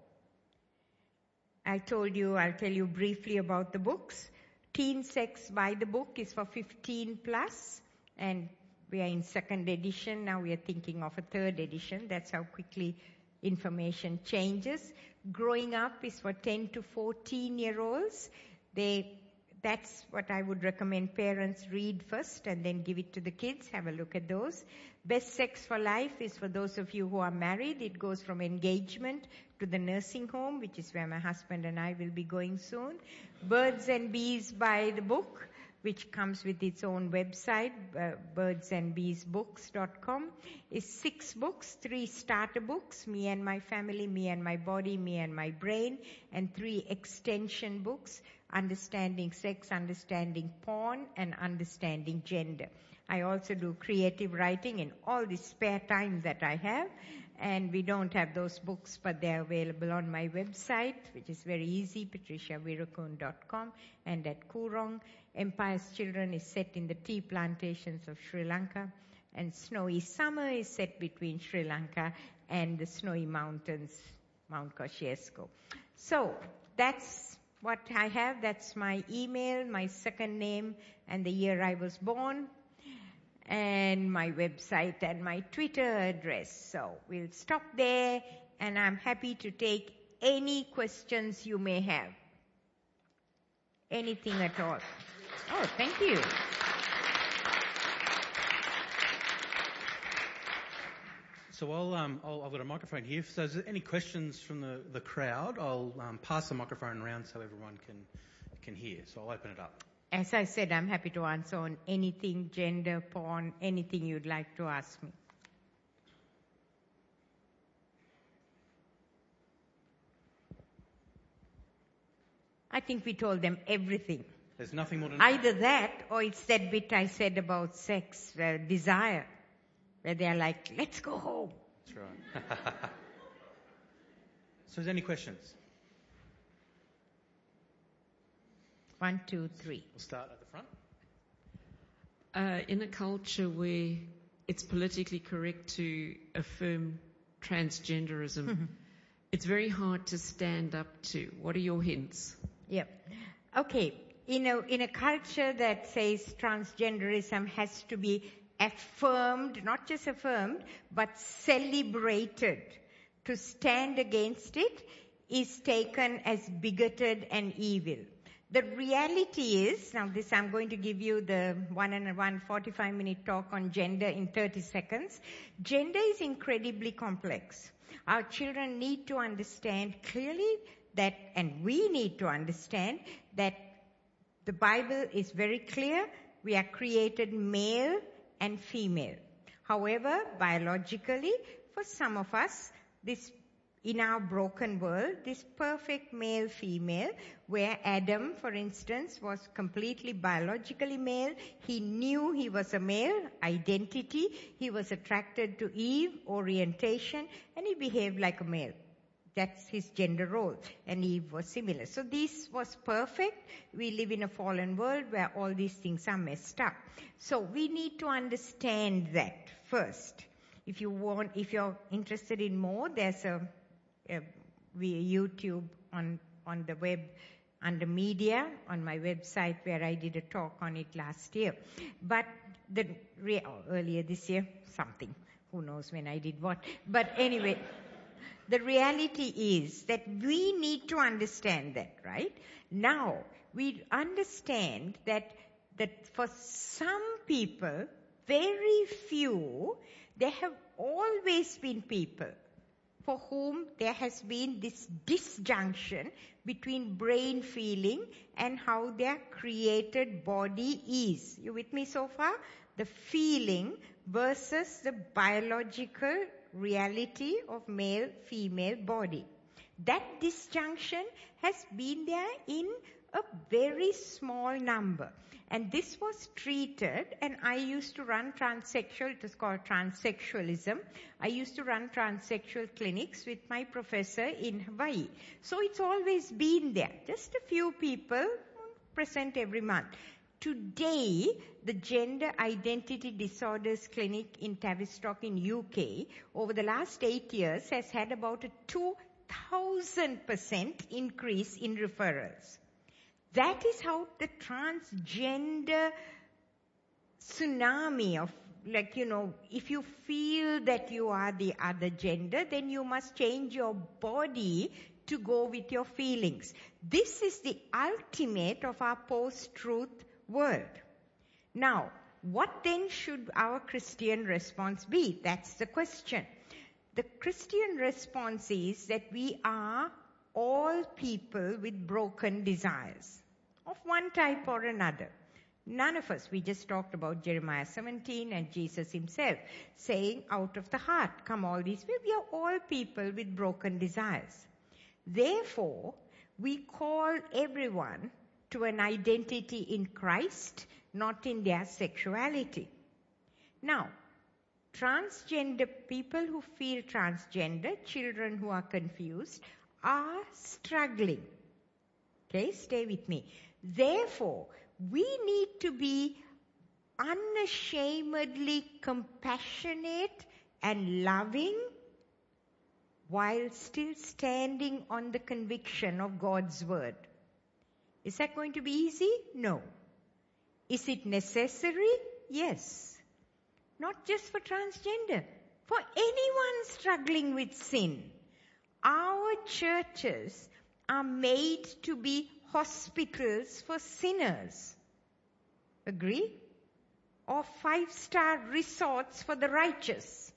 I told you, I'll tell you briefly about the books. Teen Sex by the Book is for fifteen plus, and we are in second edition. Now we are thinking of a third edition. That's how quickly information changes. Growing Up is for ten to fourteen year olds. They, that's what I would recommend parents read first and then give it to the kids. Have a look at those. Best Sex for Life is for those of you who are married. It goes from engagement to the nursing home, which is where my husband and I will be going soon. Birds and Bees by the Book, which comes with its own website, uh, birds and bees books dot com, is six books, three starter books, Me and My Family, Me and My Body, Me and My Brain, and three extension books, Understanding Sex, Understanding Porn, and Understanding Gender. I also do creative writing in all the spare time that I have. And we don't have those books, but they're available on my website, which is very easy, patricia virukun dot com, and at Coorong. Empire's Children is set in the tea plantations of Sri Lanka, and Snowy Summer is set between Sri Lanka and the snowy mountains, Mount Kosciuszko. So that's what I have. That's my email, my second name, and the year I was born, and my website and my Twitter address. So we'll stop there, and I'm happy to take any questions you may have. Anything at all. Oh, thank you. So I'll, um, I'll, I've got a microphone here. So is there any questions from the, the crowd? I'll um, pass the microphone around so everyone can can hear. So I'll open it up. As I said, I'm happy to answer on anything, gender, porn, anything you'd like to ask me. I think we told them everything. There's nothing more than... Either that, or it's that bit I said about sex, uh, desire, where they're like, let's go home. That's right. So is there any questions? One, two, three. We'll start at the front. Uh, in a culture where it's politically correct to affirm transgenderism, mm-hmm. it's very hard to stand up to. What are your hints? Yep. Okay. In a, in a culture that says transgenderism has to be affirmed, not just affirmed, but celebrated, to stand against it is taken as bigoted and evil. The reality is, now this I'm going to give you the one and one forty-five minute talk on gender in thirty seconds. Gender is incredibly complex. Our children need to understand clearly that, and we need to understand that the Bible is very clear. We are created male and female. However, biologically, for some of us, this in our broken world, this perfect male-female, where Adam, for instance, was completely biologically male. He knew he was a male, identity. He was attracted to Eve, orientation, and he behaved like a male. That's his gender role. And Eve was similar. So this was perfect. We live in a fallen world where all these things are messed up. So we need to understand that first. If you want, if you're interested in more, there's a Uh, we YouTube on on the web under media on my website where I did a talk on it last year. But the re- oh, earlier this year, something. Who knows when I did what? But anyway, the reality is that we need to understand that, right? Now we understand that that for some people, very few, there have always been people. for whom there has been this disjunction between brain feeling and how their created body is. You with me so far? The feeling versus the biological reality of male-female body. That disjunction has been there in a very small number. And this was treated, and I used to run transsexual, it was called transsexualism. I used to run transsexual clinics with my professor in Hawaii. So it's always been there. Just a few people present every month. Today, the Gender Identity Disorders Clinic in Tavistock in U K, over the last eight years, has had about a two thousand percent increase in referrals. That is how the transgender tsunami of, like, you know, if you feel that you are the other gender, then you must change your body to go with your feelings. This is the ultimate of our post-truth world. Now, what then should our Christian response be? That's the question. The Christian response is that we are all people with broken desires of one type or another. None of us, we just talked about Jeremiah seventeen and Jesus himself saying, out of the heart come all these. We are all people with broken desires. Therefore, we call everyone to an identity in Christ, not in their sexuality. Now, transgender people who feel transgender, children who are confused, are struggling. Okay, stay with me. Therefore, we need to be unashamedly compassionate and loving while still standing on the conviction of God's word. Is that going to be easy? No. Is it necessary? Yes. Not just for transgender, for anyone struggling with sin. Our churches are made to be hospitals for sinners. Agree? Or five-star resorts for the righteous.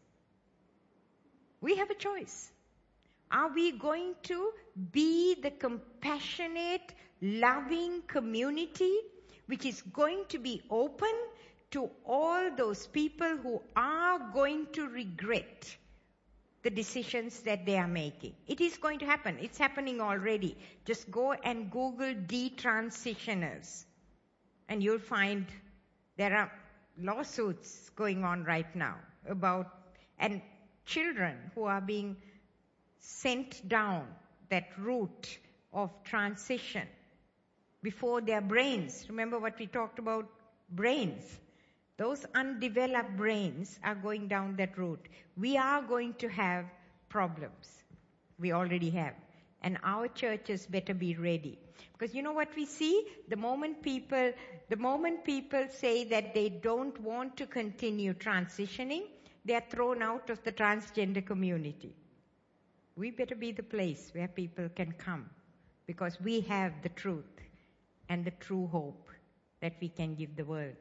We have a choice. Are we going to be the compassionate, loving community which is going to be open to all those people who are going to regret the decisions that they are making? It is going to happen. It's happening already. Just go and Google detransitioners and you'll find there are lawsuits going on right now about, and children who are being sent down that route of transition before their brains. Remember what we talked about? Brains. Those undeveloped brains are going down that route. We are going to have problems. We already have. And our churches better be ready. Because you know what we see? The moment people, the moment people say that they don't want to continue transitioning, they are thrown out of the transgender community. We better be the place where people can come, because we have the truth and the true hope that we can give the world.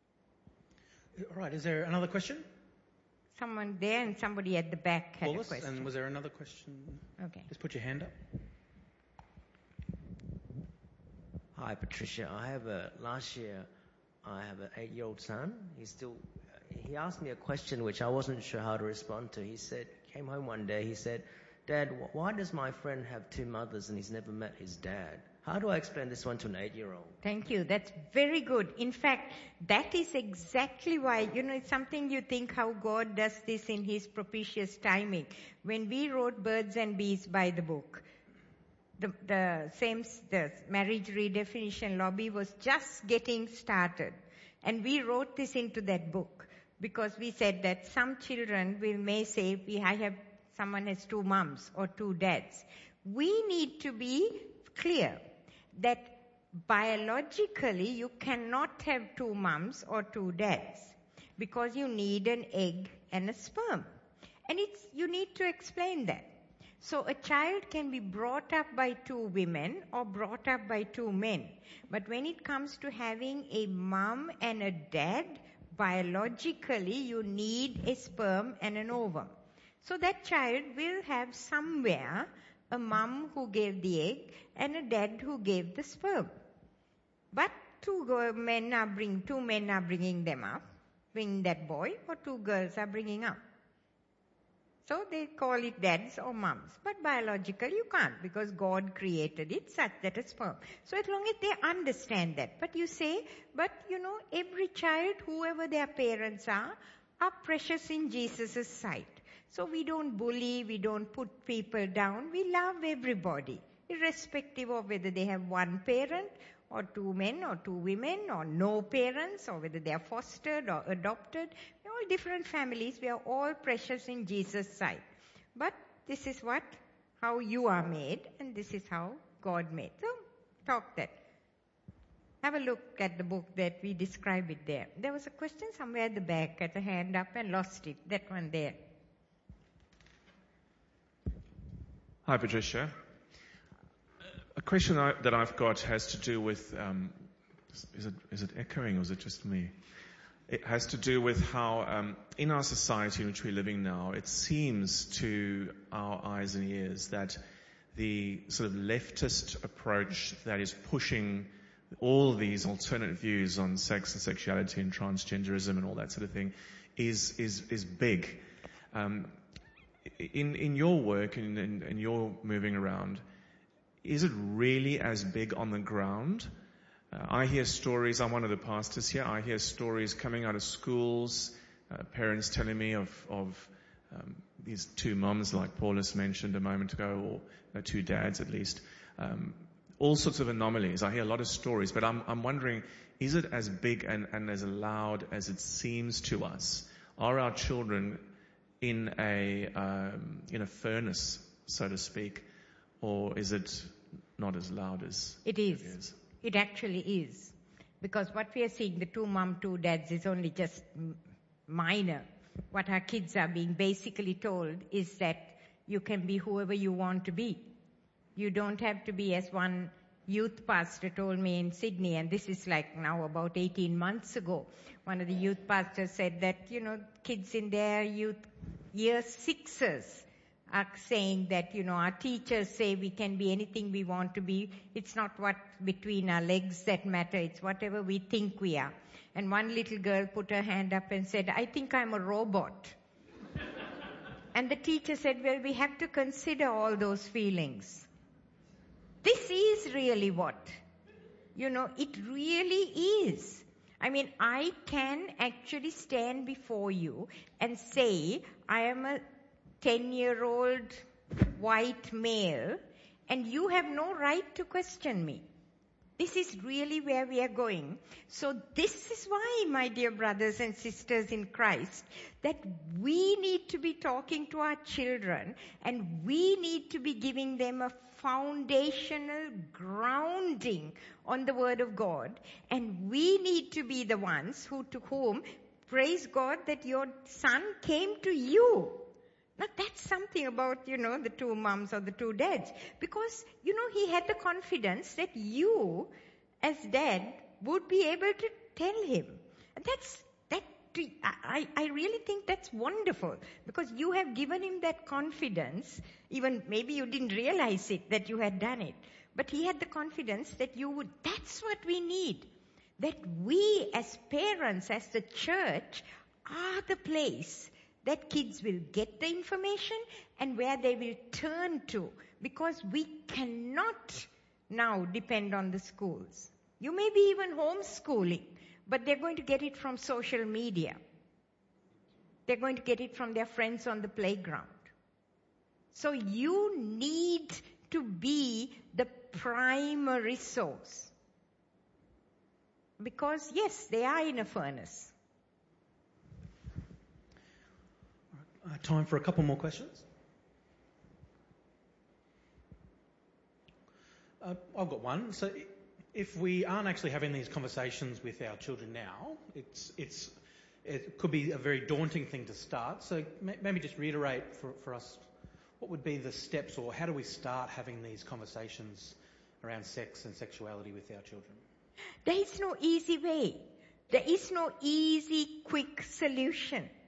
All right, is there another question? Someone there and somebody at the back had Wallace, a question. and was there another question? Okay. Just put your hand up. Hi, Patricia. I have a, last year, I have an eight-year-old son. He's still, he asked me a question which I wasn't sure how to respond to. He said, came home one day, he said, Dad, why does my friend have two mothers and he's never met his dad? How do I explain this one to an eight-year-old? Thank you. That's very good. In fact, that is exactly why, you know, it's something you think how God does this in His propitious timing. When we wrote Birds and Bees by the book, the, the same, the marriage redefinition lobby was just getting started. And we wrote this into that book because we said that some children will may say, we, I have, someone has two moms or two dads. We need to be clear that biologically you cannot have two moms or two dads because you need an egg and a sperm. And it's, you need to explain that. So a child can be brought up by two women or brought up by two men. But when it comes to having a mom and a dad, biologically you need a sperm and an ovum. So that child will have somewhere a mum who gave the egg and a dad who gave the sperm. But two go- men are bring, two men are bringing them up, bringing that boy, or two girls are bringing up. So they call it dads or mums. But biologically you can't, because God created it such that a sperm. So as long as they understand that. But you say, but you know, every child, whoever their parents are, are precious in Jesus' sight. So we don't bully, we don't put people down. We love everybody, irrespective of whether they have one parent or two men or two women or no parents, or whether they are fostered or adopted. We're all different families. We are all precious in Jesus' sight. But this is what, how you are made, and this is how God made. So talk that. Have a look at the book that we describe it there. There was a question somewhere at the back, at a hand up, and lost it. That one there. Hi, Patricia. A question I, that I've got has to do with, um, is it is it echoing or is it just me? It has to do with how um, in our society in which we're living now, it seems to our eyes and ears that the sort of leftist approach that is pushing all these alternate views on sex and sexuality and transgenderism and all that sort of thing is is is big. Um, in in your work and in, in, in your moving around, is it really as big on the ground? Uh, I hear stories, I'm one of the pastors here, I hear stories coming out of schools, uh, parents telling me of, of um, these two mums like Paulus mentioned a moment ago, or uh, two dads at least. Um, all sorts of anomalies. I hear a lot of stories, but I'm, I'm wondering, is it as big and, and as loud as it seems to us? Are our children in a, um, in a furnace, so to speak? Or is it not as loud as it is? It is. It actually is. Because what we are seeing, the two mum, two dads, is only just minor. What our kids are being basically told is that you can be whoever you want to be. You don't have to be, as one youth pastor told me in Sydney, and this is like now about eighteen months ago. One of the youth pastors said that, you know, kids in their youth year sixes are saying that, you know, our teachers say we can be anything we want to be. It's not what between our legs that matter. It's whatever we think we are. And one little girl put her hand up and said, I think I'm a robot. And the teacher said, well, we have to consider all those feelings. This is really what, you know, it really is. I mean, I can actually stand before you and say, I am a ten-year-old white male, and you have no right to question me. This is really where we are going. So this is why, my dear brothers and sisters in Christ, that we need to be talking to our children, and we need to be giving them a foundational grounding on the Word of God, and we need to be the ones who, to whom, praise God that your son came to you. Now that's something about, you know, the two mums or the two dads. Because, you know, he had the confidence that you, as dad, would be able to tell him. And that's, that, I, I really think that's wonderful. Because you have given him that confidence. Even maybe you didn't realize it, that you had done it. But he had the confidence that you would, that's what we need. That we as parents, as the church, are the place that kids will get the information and where they will turn to, because we cannot now depend on the schools. You may be even homeschooling, but they're going to get it from social media. They're going to get it from their friends on the playground. So you need to be the primary source. Because yes, they are in a furnace. Uh, time for a couple more questions. Uh, I've got one. So if we aren't actually having these conversations with our children now, it's it's it could be a very daunting thing to start. So maybe just reiterate for, for us, what would be the steps, or how do we start having these conversations around sex and sexuality with our children? There is no easy way. There is no easy, quick solution.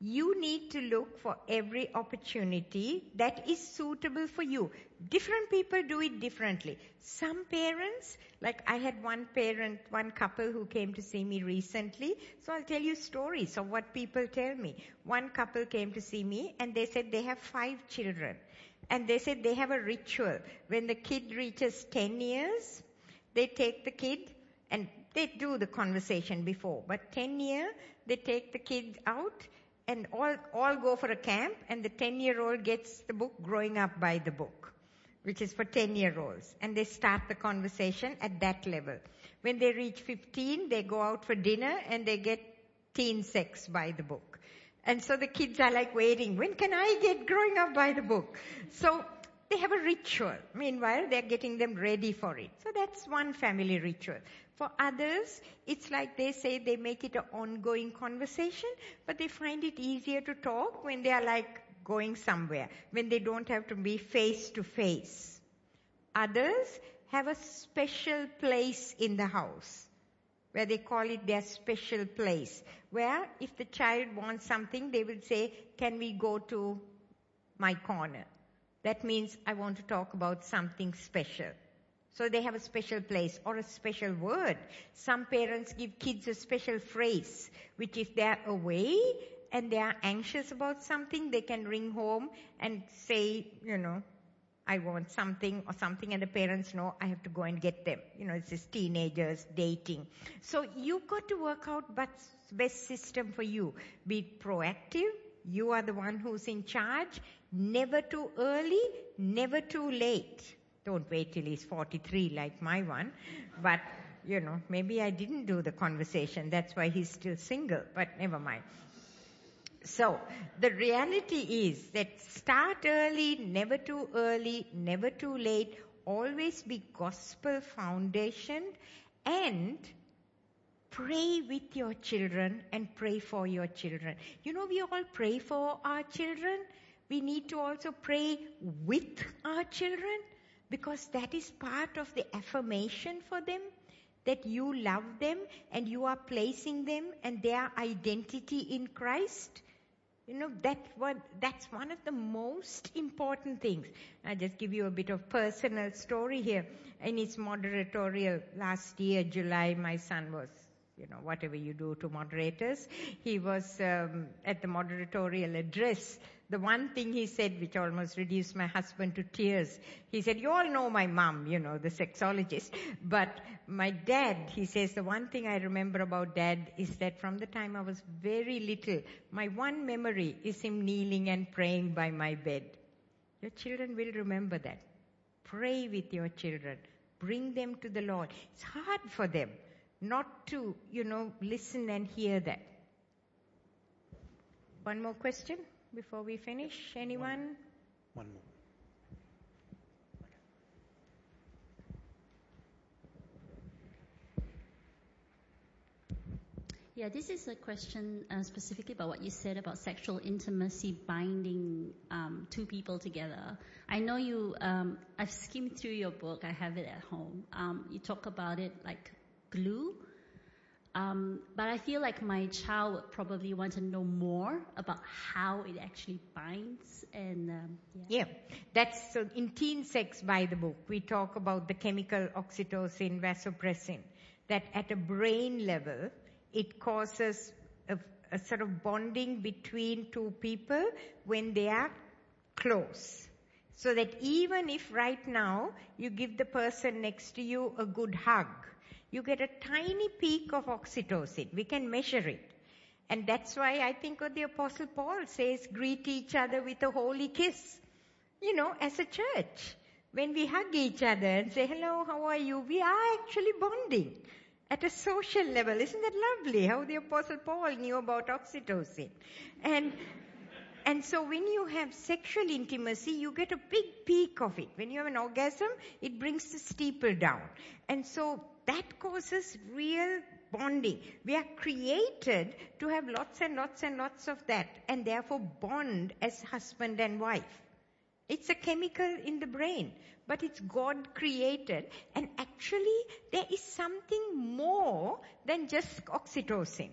You need to look for every opportunity that is suitable for you. Different people do it differently. Some parents, like I had one parent, one couple who came to see me recently. So I'll tell you stories of what people tell me. One couple came to see me and they said they have five children. And they said they have a ritual. When the kid reaches ten years, they take the kid and they do the conversation before. But ten year, they take the kid out and all, all go for a camp, and the ten-year-old gets the book Growing Up by the Book, which is for ten-year-olds. And they start the conversation at that level. When they reach fifteen, they go out for dinner and they get Teen Sex by the Book. And so the kids are like waiting, when can I get Growing Up by the Book? So they have a ritual. Meanwhile, they're getting them ready for it. So that's one family ritual. For others, it's like they say they make it an ongoing conversation, but they find it easier to talk when they are like going somewhere, when they don't have to be face to face. Others have a special place in the house, where they call it their special place, where if the child wants something, they will say, can we go to my corner? That means I want to talk about something special. So they have a special place or a special word. Some parents give kids a special phrase, which if they are away and they are anxious about something, they can ring home and say, you know, I want something or something, and the parents know I have to go and get them. You know, it's just teenagers dating. So you've got to work out what's the best system for you. Be proactive. You are the one who's in charge. Never too early, never too late. Don't wait till he's forty-three like my one. But, you know, maybe I didn't do the conversation. That's why he's still single. But never mind. So, the reality is that start early, never too early, never too late. Always be gospel foundationed and pray with your children and pray for your children. You know, we all pray for our children. We need to also pray with our children, because that is part of the affirmation for them, that you love them and you are placing them and their identity in Christ. You know, that's what, that's one of the most important things. I'll just give you a bit of personal story here. In his moderatorial last year, July, my son was, you know, whatever you do to moderators, he was um, at the moderatorial address. The one thing he said, which almost reduced my husband to tears, he said, you all know my mom, you know, the sexologist. But my dad, he says, the one thing I remember about dad is that from the time I was very little, my one memory is him kneeling and praying by my bed. Your children will remember that. Pray with your children. Bring them to the Lord. It's hard for them not to, you know, listen and hear that. One more question before we finish. Anyone? One, one more. Yeah, this is a question uh, specifically about what you said about sexual intimacy binding um, two people together. I know you, um, I've skimmed through your book, I have it at home. Um, you talk about it like glue. Um, but I feel like my child would probably want to know more about how it actually binds. And um, yeah. yeah, that's so in Teen Sex by the Book, we talk about the chemical oxytocin, vasopressin, that at a brain level, it causes a, a sort of bonding between two people when they are close. So that even if right now you give the person next to you a good hug, you get a tiny peak of oxytocin. We can measure it. And that's why I think what the Apostle Paul says, greet each other with a holy kiss. You know, as a church, when we hug each other and say, hello, how are you? We are actually bonding at a social level. Isn't that lovely how the Apostle Paul knew about oxytocin? And And so when you have sexual intimacy, you get a big peak of it. When you have an orgasm, it brings the steeple down. And so that causes real bonding. We are created to have lots and lots and lots of that, and therefore bond as husband and wife. It's a chemical in the brain, but it's God created. And actually, there is something more than just oxytocin.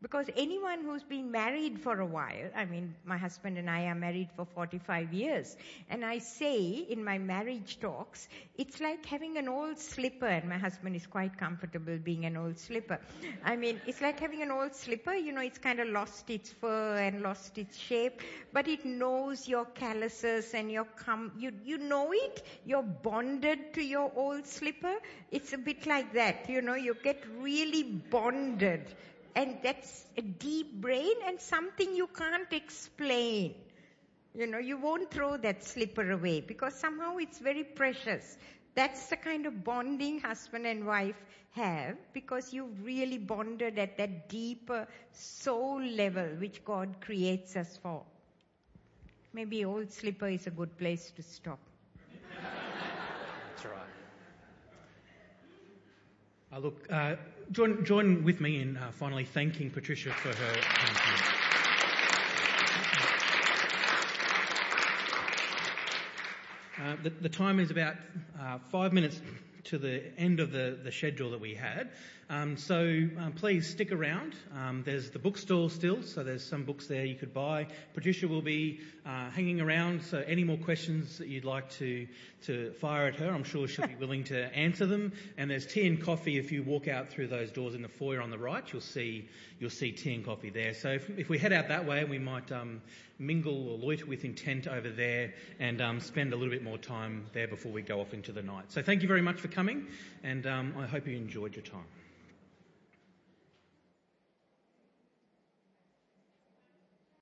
Because anyone who's been married for a while, I mean, my husband and I are married for forty-five years, and I say in my marriage talks, it's like having an old slipper, and my husband is quite comfortable being an old slipper. I mean, it's like having an old slipper, you know, it's kind of lost its fur and lost its shape, but it knows your calluses and your com- you, you know it, you're bonded to your old slipper. It's a bit like that, you know, you get really bonded. And that's a deep brain and something you can't explain. You know, you won't throw that slipper away because somehow it's very precious. That's the kind of bonding husband and wife have because you've really bonded at that deeper soul level which God creates us for. Maybe old slipper is a good place to stop. That's right. Uh, look, uh, join, join with me in uh, finally thanking Patricia for her. Uh, the, the time is about uh, five minutes to the end of the, the schedule that we had. Um, so um, please stick around. Um, there's the bookstall still, so there's some books there you could buy. Patricia will be uh, hanging around, so any more questions that you'd like to, to fire at her, I'm sure she'll be willing to answer them. And there's tea and coffee. If you walk out through those doors in the foyer on the right, you'll see you'll see tea and coffee there. So if, if we head out that way, we might um, mingle or loiter with intent over there and um, spend a little bit more time there before we go off into the night. So thank you very much for coming, and um, I hope you enjoyed your time.